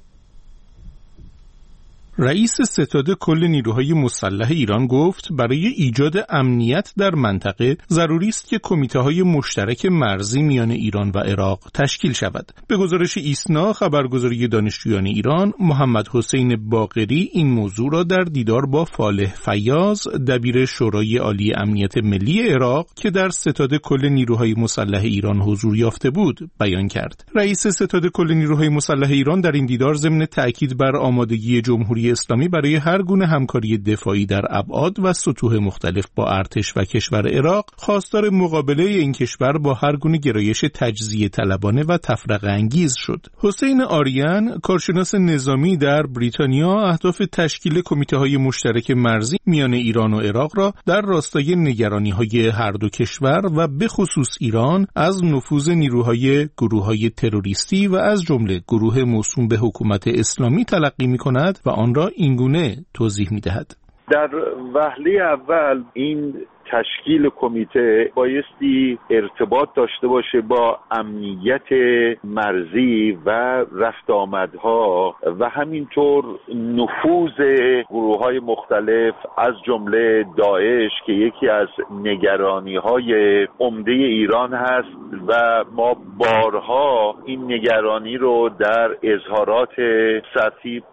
رئیس ستاد کل نیروهای مسلح ایران گفت برای ایجاد امنیت در منطقه ضروری است که کمیته‌های مشترک مرزی میان ایران و عراق تشکیل شود. به گزارش ایسنا خبرگزاری دانشجویان ایران، محمد حسین باقری این موضوع را در دیدار با فالح فیاض دبیر شورای عالی امنیت ملی عراق که در ستاد کل نیروهای مسلح ایران حضور یافته بود بیان کرد. رئیس ستاد کل نیروهای مسلح ایران در این دیدار ضمن تأکید بر آمادگی جمهوری اسلامی برای هر گونه همکاری دفاعی در ابعاد و سطوح مختلف با ارتش و کشور عراق خواستار مقابله این کشور با هر گونه گرایش تجزیه طلبانه و تفرقه انگیز شد. حسین آریان، کارشناس نظامی در بریتانیا، اهداف تشکیل کمیته‌های مشترک مرزی میان ایران و عراق را در راستای نگرانی‌های هر دو کشور و به خصوص ایران از نفوذ نیروهای گروه‌های تروریستی و از جمله گروه موسوم به حکومت اسلامی تلقی می‌کند و آن را اینگونه توضیح می‌دهد. در وهله اول این تشکیل کمیته بایستی ارتباط داشته باشه با امنیت مرزی و رفت آمدها و همینطور نفوذ گروه‌های مختلف از جمله داعش که یکی از نگرانی‌های عمده ایران هست و ما بارها این نگرانی رو در اظهارات سطحی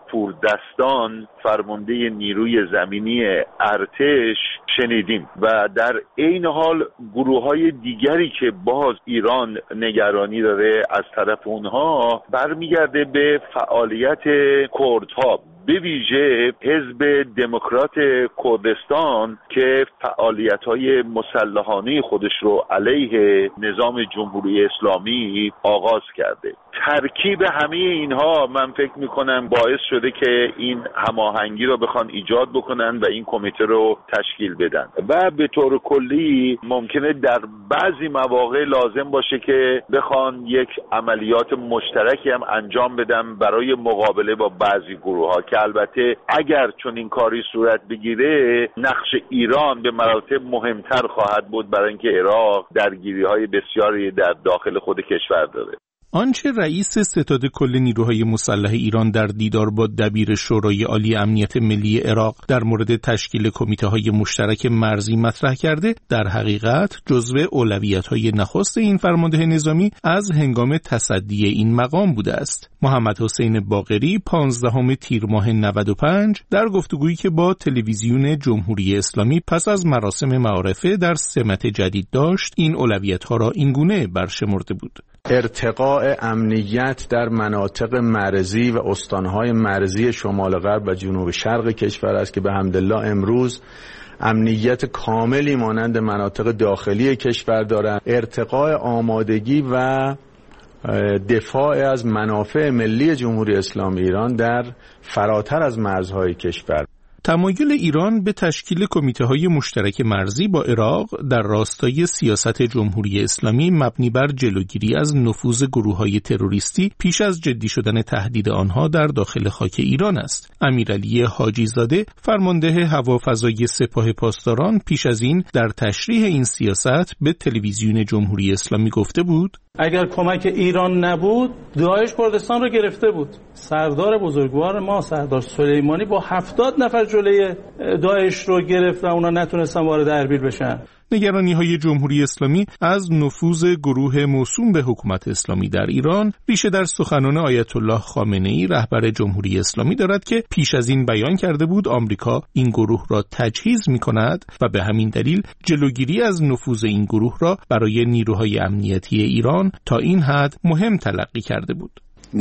غفوردستان فرمانده نیروی زمینی ارتش شنیدیم و در عین حال گروه‌های دیگری که باز ایران نگرانی داره از طرف اونها برمیگرده به فعالیت کردها، به ویژه حزب دموکرات کردستان که فعالیت‌های مسلحانه خودش رو علیه نظام جمهوری اسلامی آغاز کرده. ترکیب همه اینها من فکر میکنم باعث شده که این هماهنگی رو بخوان ایجاد بکنن و این کمیته رو تشکیل بدن و به طور کلی ممکنه در بعضی مواقع لازم باشه که بخوان یک عملیات مشترکی هم انجام بدن برای مقابله با بعضی گروه‌ها که البته اگر چون این کاری صورت بگیره نقش ایران به مراتب مهمتر خواهد بود برای اینکه عراق درگیری‌های بسیاری در داخل خود کشور داره. آنچه رئیس ستاد کل نیروهای مسلح ایران در دیدار با دبیر شورای عالی امنیت ملی عراق در مورد تشکیل کمیته‌های مشترک مرزی مطرح کرده در حقیقت جزو اولویت‌های نخست این فرمانده نظامی از هنگام تصدی این مقام بوده است. محمد حسین باقری پانزدهم تیر ماه نود و پنج در گفتگویی که با تلویزیون جمهوری اسلامی پس از مراسم معارفه در سمت جدید داشت این اولویت‌ها را اینگونه برشمرده بود: ارتقاء امنیت در مناطق مرزی و استانهای مرزی شمال غرب و جنوب شرق کشور است که به حمدالله امروز امنیت کاملی مانند مناطق داخلی کشور دارند. ارتقاء آمادگی و دفاع از منافع ملی جمهوری اسلامی ایران در فراتر از مرزهای کشور. تمایل ایران به تشکیل کمیته‌های مشترک مرزی با عراق در راستای سیاست جمهوری اسلامی مبنی بر جلوگیری از نفوذ گروه‌های تروریستی پیش از جدی شدن تهدید آنها در داخل خاک ایران است. امیرعلی حاجی زاده فرمانده هوافضای سپاه پاسداران پیش از این در تشریح این سیاست به تلویزیون جمهوری اسلامی گفته بود: اگر کمک ایران نبود داعش کردستان رو گرفته بود. سردار بزرگوار ما سردار سلیمانی با هفتاد نفر جلوی داعش رو گرفت و اونا نتونستن وارد اربیل بشن. نگرانی‌های جمهوری اسلامی از نفوذ گروه موسوم به حکومت اسلامی در ایران ریشه در سخنان آیت الله خامنه‌ای رهبر جمهوری اسلامی دارد که پیش از این بیان کرده بود آمریکا این گروه را تجهیز می‌کند و به همین دلیل جلوگیری از نفوذ این گروه را برای نیروهای امنیتی ایران تا این حد مهم تلقی کرده بود.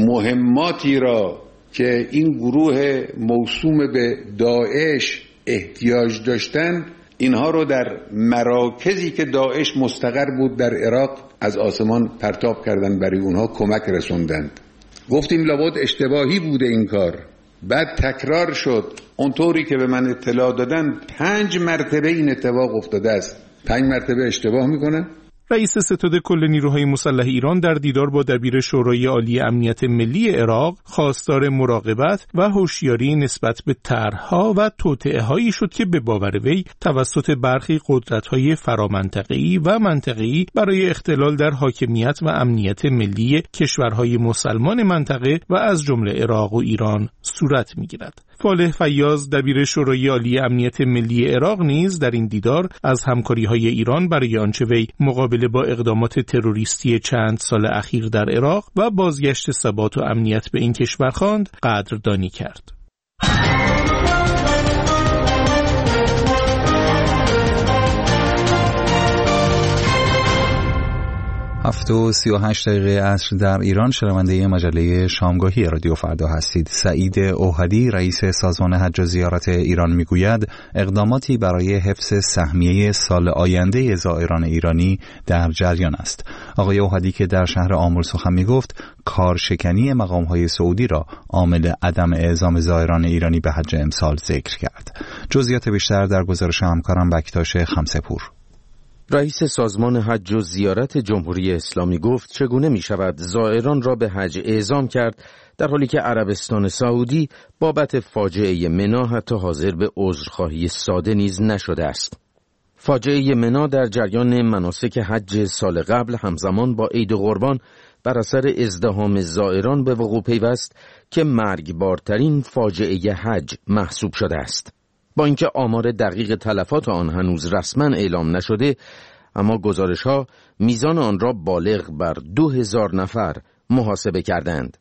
مهماتی را که این گروه موسوم به داعش احتیاج داشتند اینها رو در مراکزی که داعش مستقر بود در عراق از آسمان پرتاب کردن، برای اونها کمک رسوندند. گفتیم لابد اشتباهی بوده این کار، بعد تکرار شد. اونطوری که به من اطلاع دادن پنج مرتبه این اتفاق افتاده است. پنج مرتبه اشتباه میکنن. رئیس ستاد کل نیروهای مسلح ایران در دیدار با دبیر شورای عالی امنیت ملی عراق خواستار مراقبت و هوشیاری نسبت به طرح‌ها و توطئه‌هایی شد که به باور وی توسط برخی قدرت‌های فرامنطقه‌ای و منطقه‌ای برای اختلال در حاکمیت و امنیت ملی کشورهای مسلمان منطقه و از جمله عراق و ایران صورت می‌گیرد. فالح فیاض دبیر شورای عالی امنیت ملی عراق نیز در این دیدار از همکاری‌های ایران برای آنچه وی مقابله با اقدامات تروریستی چند سال اخیر در عراق و بازگشت ثبات و امنیت به این کشور خواند قدردانی کرد. هفت و سی و هشت دقیقه عصر در ایران. شنونده مجله شامگاهی رادیو فردا هستید. سعید اوحدی رئیس سازمان حج و زیارت ایران میگوید اقداماتی برای حفظ سهمیه سال آینده زائران ایرانی در جریان است. آقای اوحدی که در شهر آمل سخن میگفت کارشکنی مقام‌های سعودی را عامل عدم اعزام زائران ایرانی به حج امسال ذکر کرد. جزئیات بیشتر در گزارش همکارم بکتاش خمسه‌پور. رئیس سازمان حج و زیارت جمهوری اسلامی گفت چگونه می شود زائران را به حج اعزام کرد در حالی که عربستان سعودی بابت فاجعه منا حتی حاضر به عذرخواهی ساده نیز نشده است. فاجعه منا در جریان مناسک حج سال قبل همزمان با عید قربان بر اثر ازدحام زائران به وقوع پیوست که مرگبارترین فاجعه حج محسوب شده است. با اینکه آمار دقیق تلفات آن هنوز رسما اعلام نشده، اما گزارش‌ها میزان آن را بالغ بر دو هزار نفر محاسبه کردند.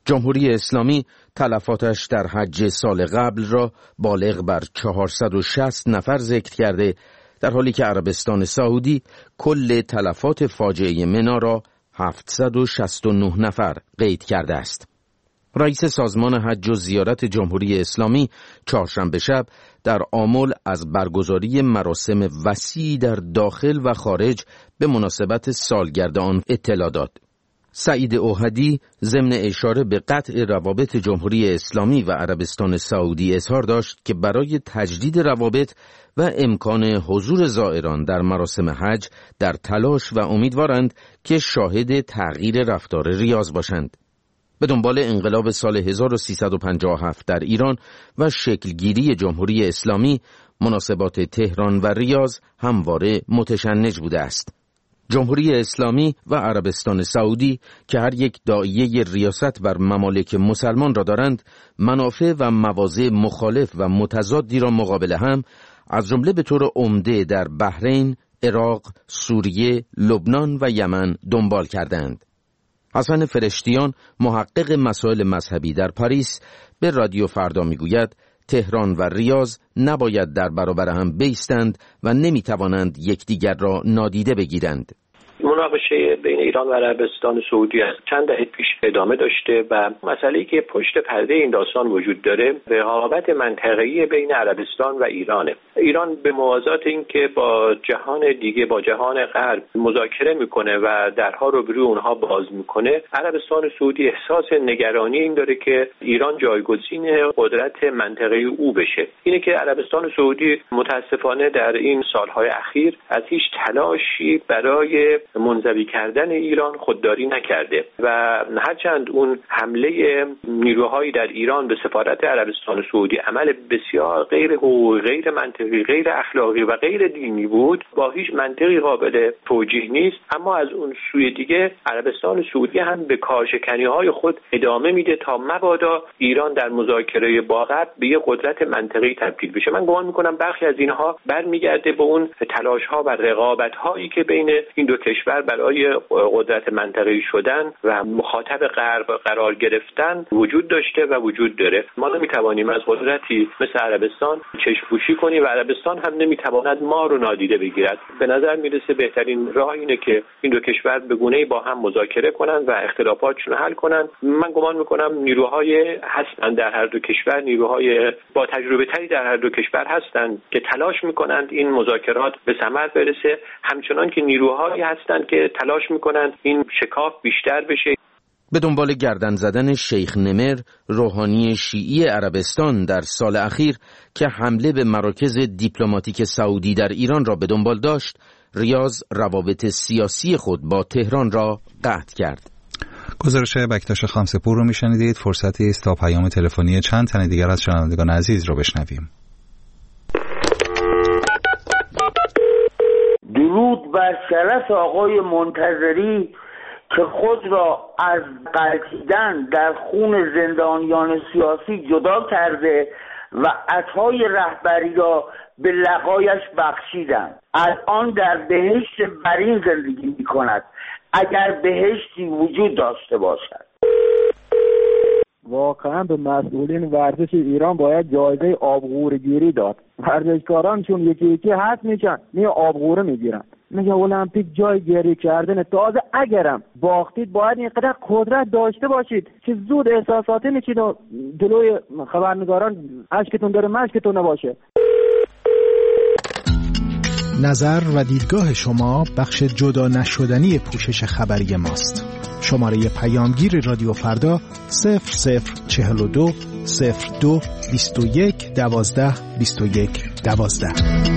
جمهوری اسلامی تلفاتش در حج سال قبل را بالغ بر چهارصد و شصت نفر ذکر کرده، در حالی که عربستان سعودی کل تلفات فاجعه منا را هفتصد و شصت و نه نفر قید کرده است. رئیس سازمان حج و زیارت جمهوری اسلامی چهارشنبه شب در آمل از برگزاری مراسم وسیعی در داخل و خارج به مناسبت سالگرد آن اطلاع داد. سعید اوحدی ضمن اشاره به قطع روابط جمهوری اسلامی و عربستان سعودی اظهار داشت که برای تجدید روابط و امکان حضور زائران در مراسم حج در تلاش و امیدوارند که شاهد تغییر رفتار ریاض باشند. به دنبال انقلاب سال هزار و سیصد و پنجاه و هفت در ایران و شکلگیری جمهوری اسلامی، مناسبات تهران و ریاض همواره متشنج بوده است. جمهوری اسلامی و عربستان سعودی که هر یک داعیه ریاست بر ممالک مسلمان را دارند، منافع و مواضع مخالف و متضادی را مقابل هم از جمله به طور عمده در بحرین، عراق، سوریه، لبنان و یمن دنبال کردند. حسن فرشتیان، محقق مسائل مذهبی در پاریس، به رادیو فردا میگوید تهران و ریاض نباید در برابر هم بایستند و نمیتوانند یکدیگر را نادیده بگیرند. مناقشه بین ایران و عربستان سعودی از چند دهه پیش ادامه داشته و مسئله‌ای که پشت پرده این داستان وجود داره رقابت منطقه‌ای بین عربستان و ایرانه. ایران به موازات این که با جهان دیگه، با جهان غرب مذاکره میکنه و درها رو برای اونها باز میکنه، عربستان سعودی احساس نگرانی این داره که ایران جایگزین قدرت منطقه‌ای او بشه. اینه که عربستان سعودی متاسفانه در این سالهای اخیر از هیچ تلاشی برای منزوی کردن ایران خودداری نکرده و هرچند اون حمله نیروهایی در ایران به سفارت عربستان سعودی عمل بسیار غیر حقوقی، غیر منطقی، غیر اخلاقی و غیر دینی بود، با هیچ منطقی قابل توجیه نیست، اما از اون سوی دیگه عربستان سعودی هم به کارشکنی‌های خود ادامه میده تا مبادا ایران در مذاکره با غرب به یک قدرت منطقی تبدیل بشه. من گمان میکنم برخی از اینها برمیگرده به اون تلاش‌ها و رقابت‌هایی که بین این دو کشور برای قدرت منطقه‌ای شدن و مخاطب غرب قرار گرفتن وجود داشته و وجود داره. ما نمیتوانیم از قدرتی مثل عربستان چشم پوشی کنیم و عربستان هم نمیتواند ما رو نادیده بگیرد. به نظر میرسه بهترین راه اینه که این دو کشور به گونه‌ای با هم مذاکره کنند و اختلافاتشون حل کنند. من گمان میکنم نیروهای هستند در هر دو کشور، نیروهای با تجربه تری در هر دو کشور هستند که تلاش میکنند این مذاکرات به ثمر برسه، همچنان که نیروهایی هستند که تلاش میکنند این شکاف بیشتر بشه. به دنبال گردن زدن شیخ نمر، روحانی شیعی عربستان در سال اخیر که حمله به مراکز دیپلماتیک سعودی در ایران را به دنبال داشت، ریاض روابط سیاسی خود با تهران را قطع کرد. گزارش بکتاش خامسپور رو میشنیدید. فرصتی است تا پیام تلفنی چند تن دیگر از شنوندگان عزیز رو بشنویم. درود بر شرف آقای منتظری که خود را از غلطیدن در خون زندانیان سیاسی جدا کرده و عطای رهبری را به لقایش بخشیدند. الان در بهشت برین زندگی می کند، اگر بهشتی وجود داشته باشد. واقعا به مسئولین ورزش ایران باید جایزه آبغوره گیری داد. ورزشکاران چون یکی یکی هست میشن می آبغوره میگیرن. میگه المپیک جای گری کردن. تازه اگرم باختید باید اینقدر قدرت داشته باشید که زود احساساتی میشید و جلوی خبرنگاران اشکتون داره مشکتون نباشه. نظر و دیدگاه شما بخش جدا نشدنی پوشش خبری ماست. شماره پیامگیر رادیو فردا صفر صفر چهل و دو صفر دو بیست و یک دوازده بیست و یک دوازده.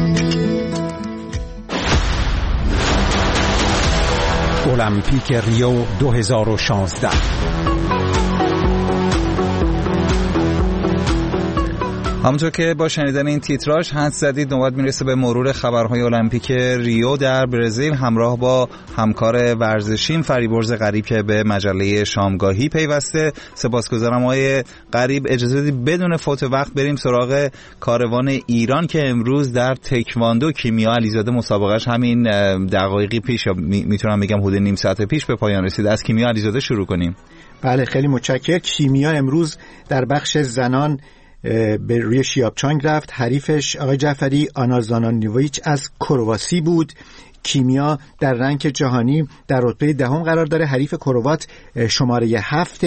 المپیک ریو دو هزار و شانزده. همونطور که با شنیدن این تیتراژ حد زدید، نوبت میرسه به مرور خبرهای المپیک ریو در برزیل همراه با همکار ورزشیم فریبرز غریب که به مجله شامگاهی پیوسته. سپاسگزارم آقای غریب. اجازه بدید بدون فوت وقت بریم سراغ کاروان ایران که امروز در تکواندو کیمیا علیزاده مسابقهش همین دقایقی پیش، یا میتونم بگم حدود نیم ساعت پیش به پایان رسید. از کیمیا علیزاده شروع کنیم. بله خیلی متشکرم. کیمیا امروز در بخش زنان به روی شیابچانگ رفت. حریفش آقای جعفری آنا زانانیویچ از کرواسی بود. کیمیا در رنک جهانی در رتبه دهم قرار داره. حریف کروات شماره هفت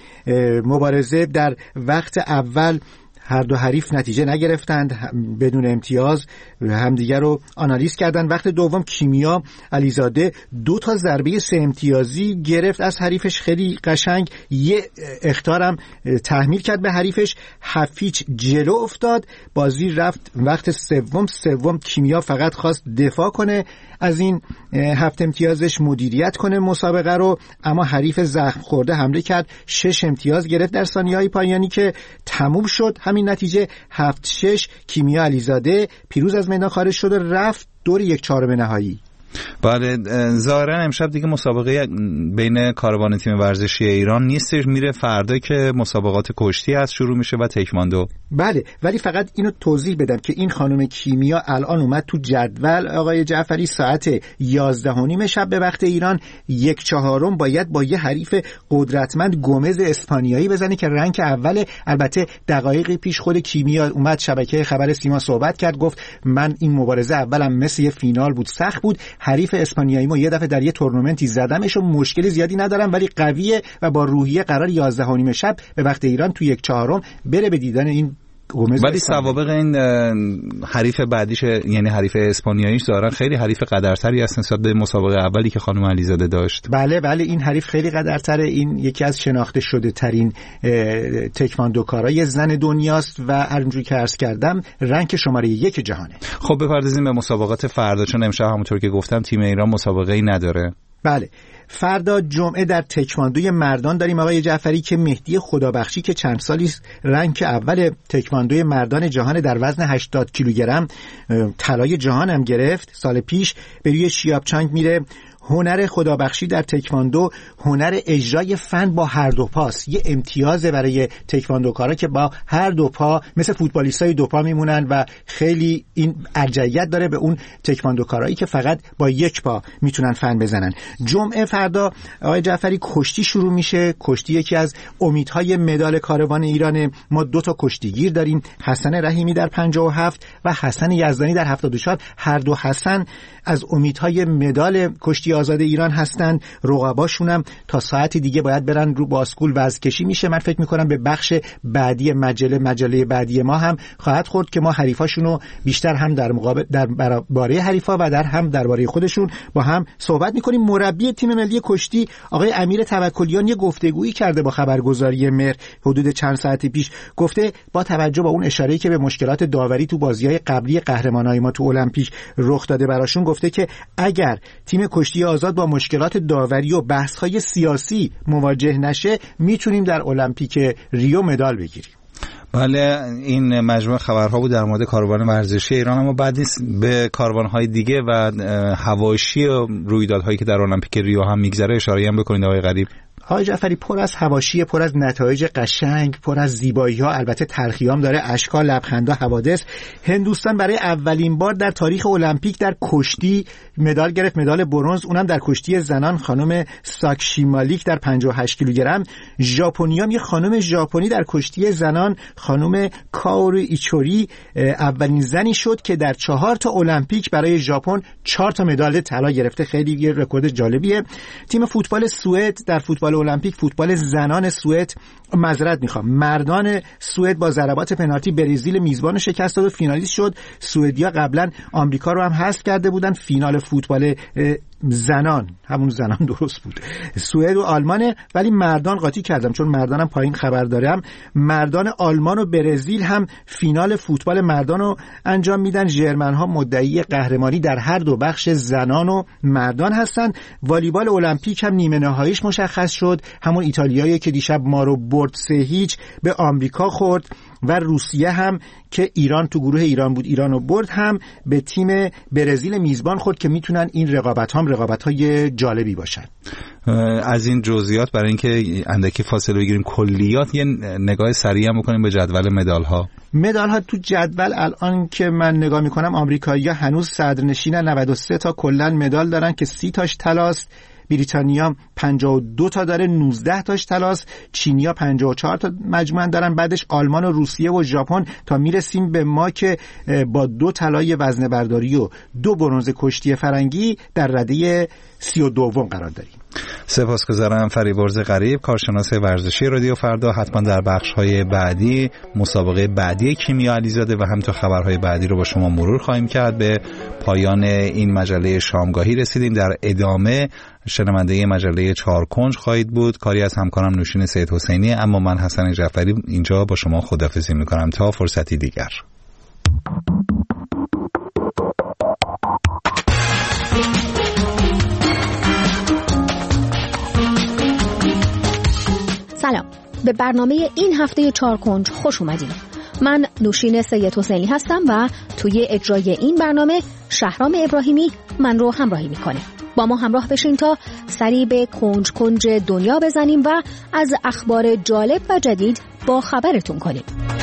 مبارزه. در وقت اول هر دو حریف نتیجه نگرفتند، بدون امتیاز همدیگر رو آنالیز کردند. وقت دوم کیمیا علیزاده دو تا ضربه سه امتیازی گرفت از حریفش، خیلی قشنگ. یه اخطارم تحمیل کرد به حریفش، هفیچ جلو افتاد. بازی رفت وقت سوم سوم کیمیا فقط خواست دفاع کنه از این هفت امتیازش، مدیریت کنه مسابقه رو، اما حریف زخم خورده حمله کرد، شش امتیاز گرفت در ثانیه‌های پایانی که تموم شد. همین نتیجه هفت شش کیمیا علیزاده پیروز از میدان خارج شد و رفت دور یک چهارم نهایی. بله، ظاهرا امشب دیگه مسابقه بین کاروان تیم ورزشی ایران نیستش، میره فردا که مسابقات کشتی هست شروع میشه و تکواندو. بله، ولی فقط اینو توضیح بدم که این خانم کیمیا الان اومد تو جدول آقای جعفری ساعت یازده و نیم شب به وقت ایران، یک چهارم باید با یه حریف قدرتمند گومز اسپانیایی بزنه که رنک اوله. البته دقایقی پیش خود کیمیا اومد شبکه خبر سیما صحبت کرد، گفت من این مبارزه اولم مثل یه فینال بود، سخت بود، حریف اسپانیایی ما یه دفعه در یه تورنمنتی زدمش و مشکل زیادی ندارم، ولی قویه و با روحیه قرار یازده و نیم شب به وقت ایران تو یک چهارم بره به دیدن این گومز. ولی سوابق این حریف بعدیش، یعنی حریف اسپانیاییش، ظاهرا خیلی حریف قدرتری است نسبت به مسابقه اولی که خانم علیزاده داشت. بله بله، این حریف خیلی قدرتره. این یکی از شناخته شده ترین تکواندوکارای زن دنیاست و همونجوری که عرض کردم رنک شماره یک جهانه. خب بپردازیم به مسابقات فردا، چون امشب همونطور که گفتم تیم ایران مسابقه‌ای نداره. بله، فردا جمعه در تکواندوی مردان داریم آقای جعفری که مهدی خدابخشی که چند سالی رنک اول تکواندوی مردان جهان در وزن هشتاد کیلوگرم طلای جهان هم گرفت سال پیش، به روی شیابچانگ میره. هنر خدابخشی در تکواندو هنر اجرای فن با هر دو پاست، یه امتیاز برای تکواندوکارا که با هر دو پا مثل فوتبالیستای دو پا میمونن و خیلی این ارجحیت داره به اون تکواندوکارایی که فقط با یک پا میتونن فن بزنن. جمعه فردا آقای جعفری کشتی شروع میشه. کشتی یکی از امیدهای مدال کاروان ایران. ما دو تا کشتیگیر داریم، حسن رحیمی در پنجاه و هفت و حسن یزدانی در هفتاد و چهار. هر دو حسن از امیدهای مدال کشتی آزاد ایران هستند. رقباشون هم تا ساعتی دیگه باید برن رو باسکول وزنکشی میشه. من فکر میکنم به بخش بعدی مجله مجله بعدی ما هم خواهد خورد که ما حریفاشونو بیشتر هم در مقابل در باره حریفا و در هم درباره خودشون با هم صحبت میکنیم. مربی تیم ملی کشتی آقای امیر توکلیان یه گفتگویی کرده با خبرگزاری مهر حدود چند ساعت پیش. گفته با توجه به اون اشاره‌ای که به مشکلات داوری تو بازی‌های قبلی قهرمانای ما تو المپیک رخ داده براشون، گفته که اگر تیم کشتی آزاد با مشکلات داوری و بحث‌های سیاسی مواجه نشه میتونیم در المپیک ریو مدال بگیریم. بله، این مجموعه خبرها بود در مورد کاروان ورزشی ایران، اما بعد نیست به کاروان‌های دیگه و حواشی و رویدادهایی که در المپیک ریو هم میگذره اشاره هم بکنید آقای غریب. آقای جعفری پر از حواشی، پر از نتایج قشنگ، پر از زیبایی‌ها، البته تلخیام داره، اشکال، لبخندها، حوادث. هندوستان برای اولین بار در تاریخ المپیک در کشتی مدال گرفت، مدال برنز، اونم در کشتی زنان، خانم ساکشی مالیک در پنجاه و هشت کیلوگرم. ژاپنیام یه خانم ژاپنی در کشتی زنان، خانم کاورو ایچوری اولین زنی شد که در چهار تا المپیک برای ژاپن چهار تا مدال طلا گرفته. خیلی یه رکورد جالبیه. تیم فوتبال سوئد در فوتبال المپیک، فوتبال زنان سوئد، معذرت میخوام، مردان سوئد با ضربات پنالتی برزیل میزبان شکست داد و فینالیست شد. سوئدیا قبلا آمریکا رو هم حذف کرده بودن. فینال فوتبال زنان، همون زنان درست بود، سوئد و آلمان، ولی مردان قاطی کردم چون مردانم پایین خبر دارم. مردان آلمان و برزیل هم فینال فوتبال مردان رو انجام میدن. ژرمن ها مدعی قهرمانی در هر دو بخش زنان و مردان هستن. والیبال المپیک هم نیمه نهاییش مشخص شد، همون ایتالیایی که دیشب ما رو برد سه هیچ به آمریکا خورد. و روسیه هم که ایران تو گروه ایران بود ایرانو برد هم به تیم برزیل میزبان خود که میتونن این رقابت هم رقابت های جالبی باشن. از این جزئیات برای اینکه اندکی فاصله بگیریم کلیات یه نگاه سریع هم بکنیم به جدول مدال ها. مدال ها تو جدول الان که من نگاه میکنم آمریکایی‌ها هنوز صدرنشینن، نود و سه تا کلا مدال دارن که سی تاش طلاست، بریتانیا پنجاه و دو تا داره، نوزده تاش طلاست، چینیا پنجاه و چهار تا مجموعاً دارن، بعدش آلمان و روسیه و ژاپن تا میرسیم به ما که با دو طلای وزنه برداری و دو برنز کشتی فرنگی در رده سی و دوم قرار داریم. سپاسگزارم فریبرز غریب، کارشناس ورزشی رادیو فردا. حتما در بخش‌های بعدی مسابقه بعدی کیمیا علیزاده و همینطور خبرهای بعدی رو با شما مرور خواهیم کرد. به پایان این مجله شامگاهی رسیدیم. در ادامه شنونده مجله چهار کنج خواهید بود، کاری از همکارم نوشین سید حسینی. اما من حسن جعفری اینجا با شما خداحافظی می‌کنم تا فرصتی دیگر. سلام، به برنامه این هفته چهار کنج خوش اومدین. من نوشین سید حسینی هستم و توی اجرای این برنامه شهرام ابراهیمی من رو همراهی میکنه. با ما همراه بشین تا سری به کنج کنج دنیا بزنیم و از اخبار جالب و جدید با خبرتون کنیم.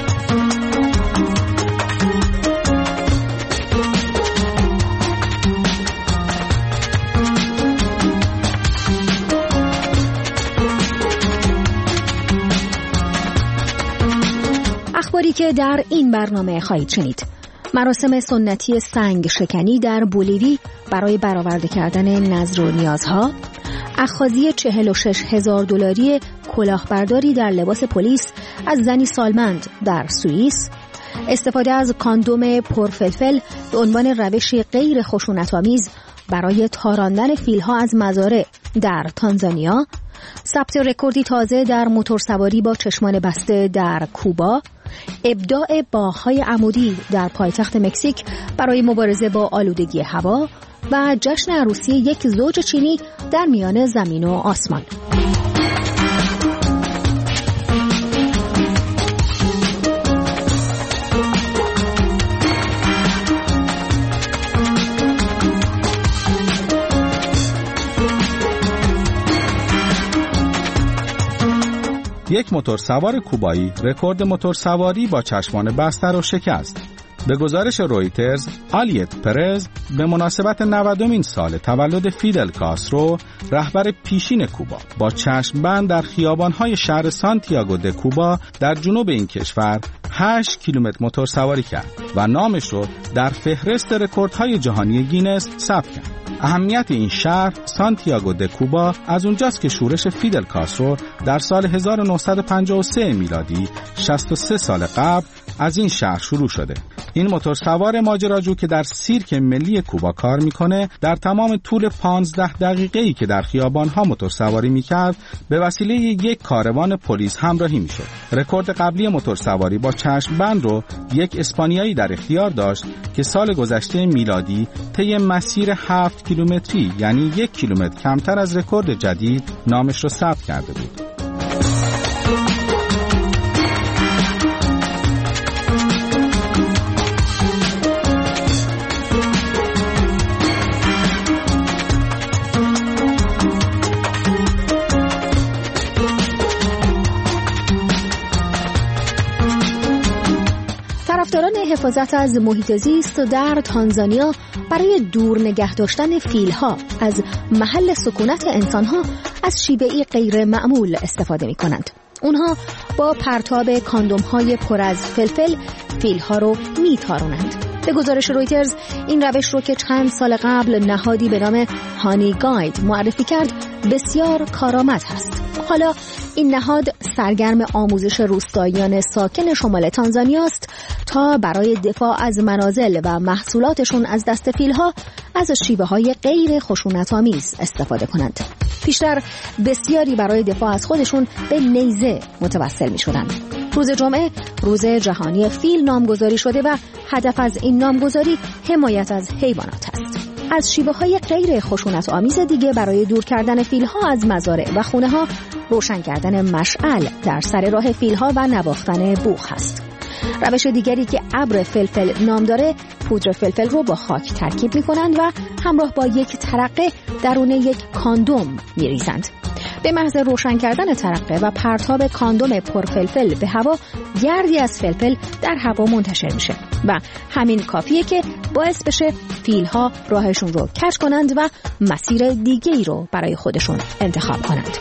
اخباری که در این برنامه خواهید شنید: مراسم سنتی سنگ شکنی در بولیوی برای برآورده کردن نظر و نیازها، اخاذی چهل و شش هزار دلاری کلاهبرداری در لباس پلیس از زنی سالمند در سوئیس، استفاده از کاندوم پرفلفل به عنوان روشی غیر خشونت‌آمیز برای تاراندن فیل‌ها از مزارع در تانزانیا، ثبت رکوردی تازه در موتورسواری با چشمان بسته در کوبا، ابداع باغ‌های عمودی در پایتخت مکزیک برای مبارزه با آلودگی هوا و جشن عروسی یک زوج چینی در میان زمین و آسمان. یک موتورسوار کوبایی رکورد موتورسواری با چشمان بسته را شکست. به گزارش رویترز، آلیت پرز به مناسبت نودمین سال تولد فیدل کاسترو، رهبر پیشین کوبا، با چشمبند در خیابان‌های شهر سانتیاگو د کوبا در جنوب این کشور هشت کیلومتر موتورسواری کرد و نامش رو در فهرست رکوردهای جهانی گینس ثبت کرد. اهمیت این شهر سانتیاگو د کوبا از اونجاست که شورش فیدل کاسترو در سال هزار و نهصد و پنجاه و سه میلادی شصت و سه سال قبل از این شهر شروع شده. این موتورسوار ماجراجو که در سیرک ملی کوبا کار میکنه در تمام طول پانزده دقیقه‌ای که در خیابان‌ها موتورسواری میکرد به وسیله یک کاروان پلیس همراهی میشد. رکورد قبلی موتورسواری با چشمبند رو یک اسپانیایی در اختیار داشت که سال گذشته میلادی طی مسیر هفت کیلومتری یعنی یک کیلومتر کمتر از رکورد جدید نامش رو ثبت کرده بود. طرفداران حفاظت از محیط زیست در تانزانیا برای دور نگه داشتن فیل‌ها از محل سکونت انسان‌ها از شیوه‌ای غیر معمول استفاده می‌کنند. اونها با پرتاب کاندوم‌های پر از فلفل فیل‌ها رو می‌تارونند. به گزارش رویترز این روش رو که چند سال قبل نهادی به نام هانی گاید معرفی کرد بسیار کارآمد هست. حالا این نهاد سرگرم آموزش روستاییان ساکن شمال تانزانیا است تا برای دفاع از منازل و محصولاتشون از دست فیل‌ها از شیوه‌های غیر خشونت‌آمیز استفاده کنند. پیشتر بسیاری برای دفاع از خودشون به نیزه متوسل می‌شدند. روز جمعه روز جهانی فیل نامگذاری شده و هدف از این نامگذاری حمایت از حیوانات است. از شیوه‌های غیر خشونت‌آمیز دیگه برای دور کردن فیل‌ها از مزارع و خونه‌ها روشن کردن مشعل در سر راه فیل‌ها و نواختن بوق است. روش دیگری که ابر فلفل نام داره، پودر فلفل رو با خاک ترکیب میکنند و همراه با یک ترقه درون یک کاندوم میریزند. به محض روشن کردن ترقه و پرتاب کاندوم پرفلفل به هوا، گردی از فلفل در هوا منتشر میشه و همین کافیه که باعث بشه فیل‌ها راهشون رو کج کنند و مسیر دیگه‌ای رو برای خودشون انتخاب کنند.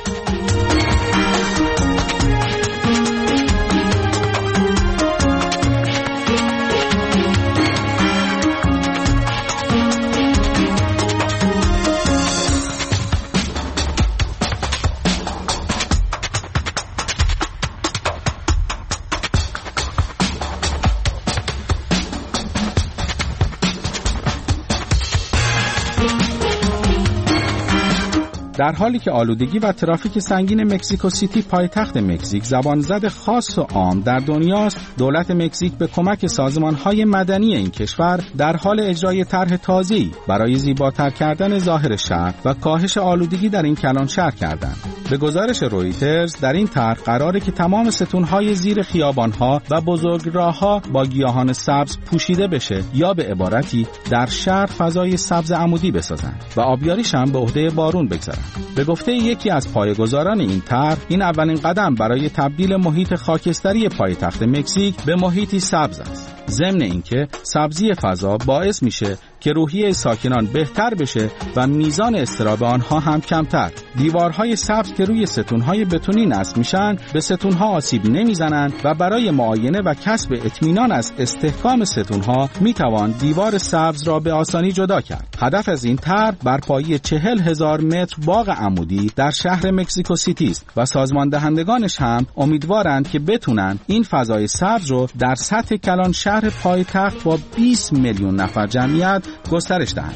در حالی که آلودگی و ترافیک سنگین مکزیکو سیتی پایتخت مکزیک زبانزد خاص و عام در دنیاست، دولت مکزیک به کمک سازمان‌های مدنی این کشور در حال اجرای طرح تازه‌ای برای زیباتر کردن ظاهر شهر و کاهش آلودگی در این کلان شهر کردند. به گزارش رویترز در این طرح قراره که تمام ستون‌های زیر خیابان‌ها و بزرگراه‌ها با گیاهان سبز پوشیده بشه یا به عبارتی در شهر فضای سبز عمودی بسازند و آبیاریش هم به عهده بارون بگذارند. به گفته یکی از پایه‌گذاران این طرح، این اولین قدم برای تبدیل محیط خاکستری پایتخت مکزیک به محیطی سبز است. ضمن اینکه سبزی فضا باعث میشه که روحیه ساکنان بهتر بشه و میزان اضطراب آنها هم کمتر. دیوارهای سبز که روی ستونهای بتونی نصب میشن به ستونها آسیب نمیزنند و برای معاینه و کسب اطمینان از استحکام ستونها میتوان دیوار سبز را به آسانی جدا کرد. هدف از این طرح برپایی چهل هزار متر باغ عمودی در شهر مکزیکو سیتی است و سازمان دهندگانش هم امیدوارند که بتونن این فضای سبز رو در سطح کلان شهر پایتخت با بیست میلیون نفر جمعیت گسترش دهند.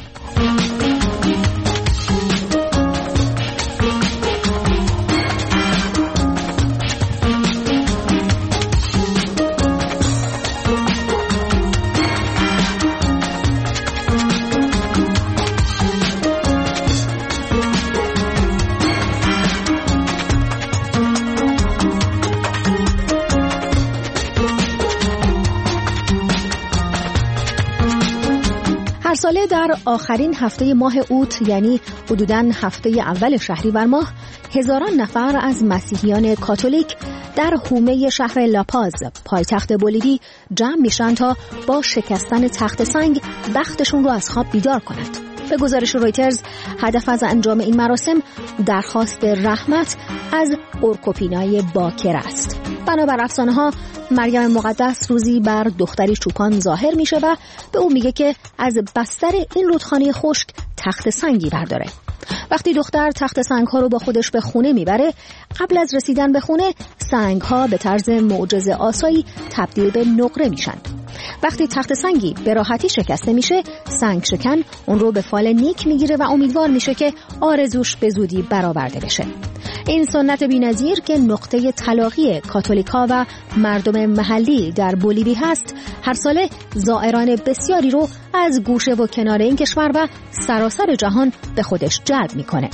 ساله در آخرین هفته ماه اوت، یعنی حدوداً هفته اول شهریور ماه، هزاران نفر از مسیحیان کاتولیک در حومه شهر لاپاز پایتخت بولیوی جمع میشن تا با شکستن تخت سنگ بختشون رو از خواب بیدار کنند. به گزارش رویترز، هدف از انجام این مراسم درخواست رحمت از اورکوپینای باکر است. بنابر افسانه ها، مریم مقدس روزی بر دختری چوپان ظاهر میشه و به او میگه که از بستر این رودخانه خشک تخت سنگی برداره. وقتی دختر تخت سنگ ها رو با خودش به خونه میبره، قبل از رسیدن به خونه سنگ ها به طرز معجزه آسایی تبدیل به نقره میشن. وقتی تخت سنگی به راحتی شکسته میشه، سنگ شکن اون رو به فال نیک میگیره و امیدوار میشه که آرزوش به زودی برآورده بشه. این سنت بی‌نظیر که نقطه تلاقی کاتولیکا و مردم محلی در بولیوی هست، هر ساله زائران بسیاری رو از گوشه و کنار این کشور و سراسر جهان به خودش جلب میکنه.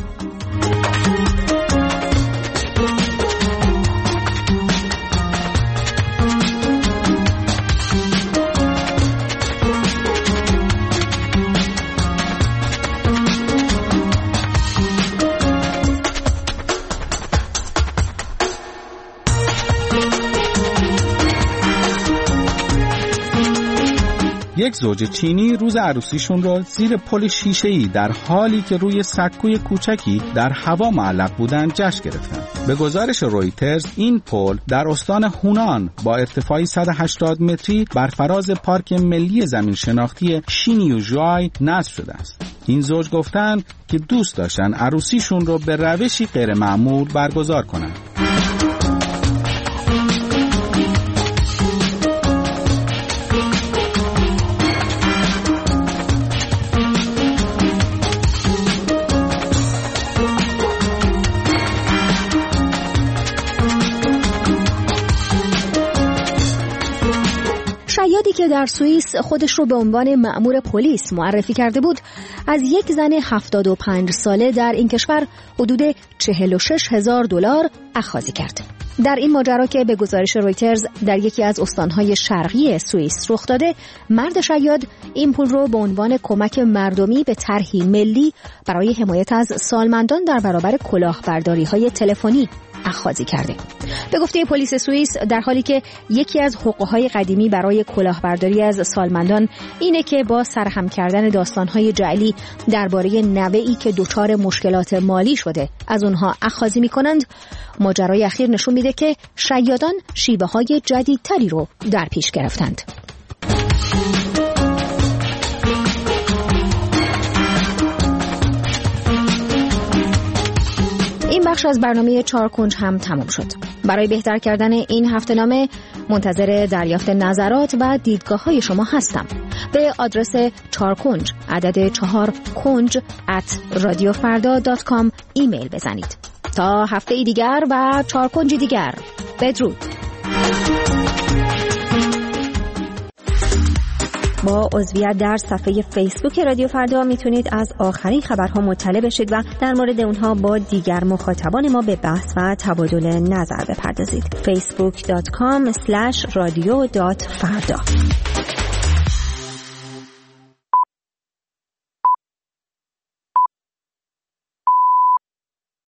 یک زوج چینی روز عروسیشون رو زیر پل شیشه‌ای در حالی که روی سکوی کوچکی در هوا معلق بودن جشن گرفتن. به گزارش رویترز، این پل در استان هونان با ارتفاعی صد و هشتاد متری بر فراز پارک ملی زمین شناختی شینیوژوای نصب شده است. این زوج گفتن که دوست داشتن عروسیشون رو به روشی غیر معمول برگزار کنند. شیادی که در سوئیس خودش رو به عنوان مأمور پلیس معرفی کرده بود، از یک زن هفتاد و پنج ساله در این کشور حدود چهل و شش هزار دلار اخاذی کرد. در این ماجرا که به گزارش رویترز در یکی از استانهای شرقی سوئیس رخ داده، مرد شیاد این پول رو به عنوان کمک مردمی به طرحی ملی برای حمایت از سالمندان در برابر کلاهبرداری‌های تلفنی اخاذی کرده. به گفته پلیس سوئیس، در حالی که یکی از حقوق‌های قدیمی برای کلاهبرداری از سالمندان اینه که با سرهم کردن داستان‌های جعلی درباره نوه‌ای که دچار مشکلات مالی شده از اونها اخاذی می‌کنند، ماجرای اخیر نشون میده که شیادان شیوه‌های جدیدتری رو در پیش گرفتند. این بخش از برنامه چهار کنج هم تمام شد. برای بهتر کردن این هفته‌نامه منتظر دریافت نظرات و دیدگاه‌های شما هستم. به آدرس چهار کنج عدد چهار کنج ات رادیو فردا دات کام ایمیل بزنید. تا هفته دیگر و چهار کنج دیگر، بدرود. با عضویت در صفحه فیسبوک رادیو فردا میتونید از آخرین خبرها مطلع بشید و در مورد اونها با دیگر مخاطبان ما به بحث و تبادل نظر بپردازید. فیسبوک دات کام اسلش رادیو دات فردا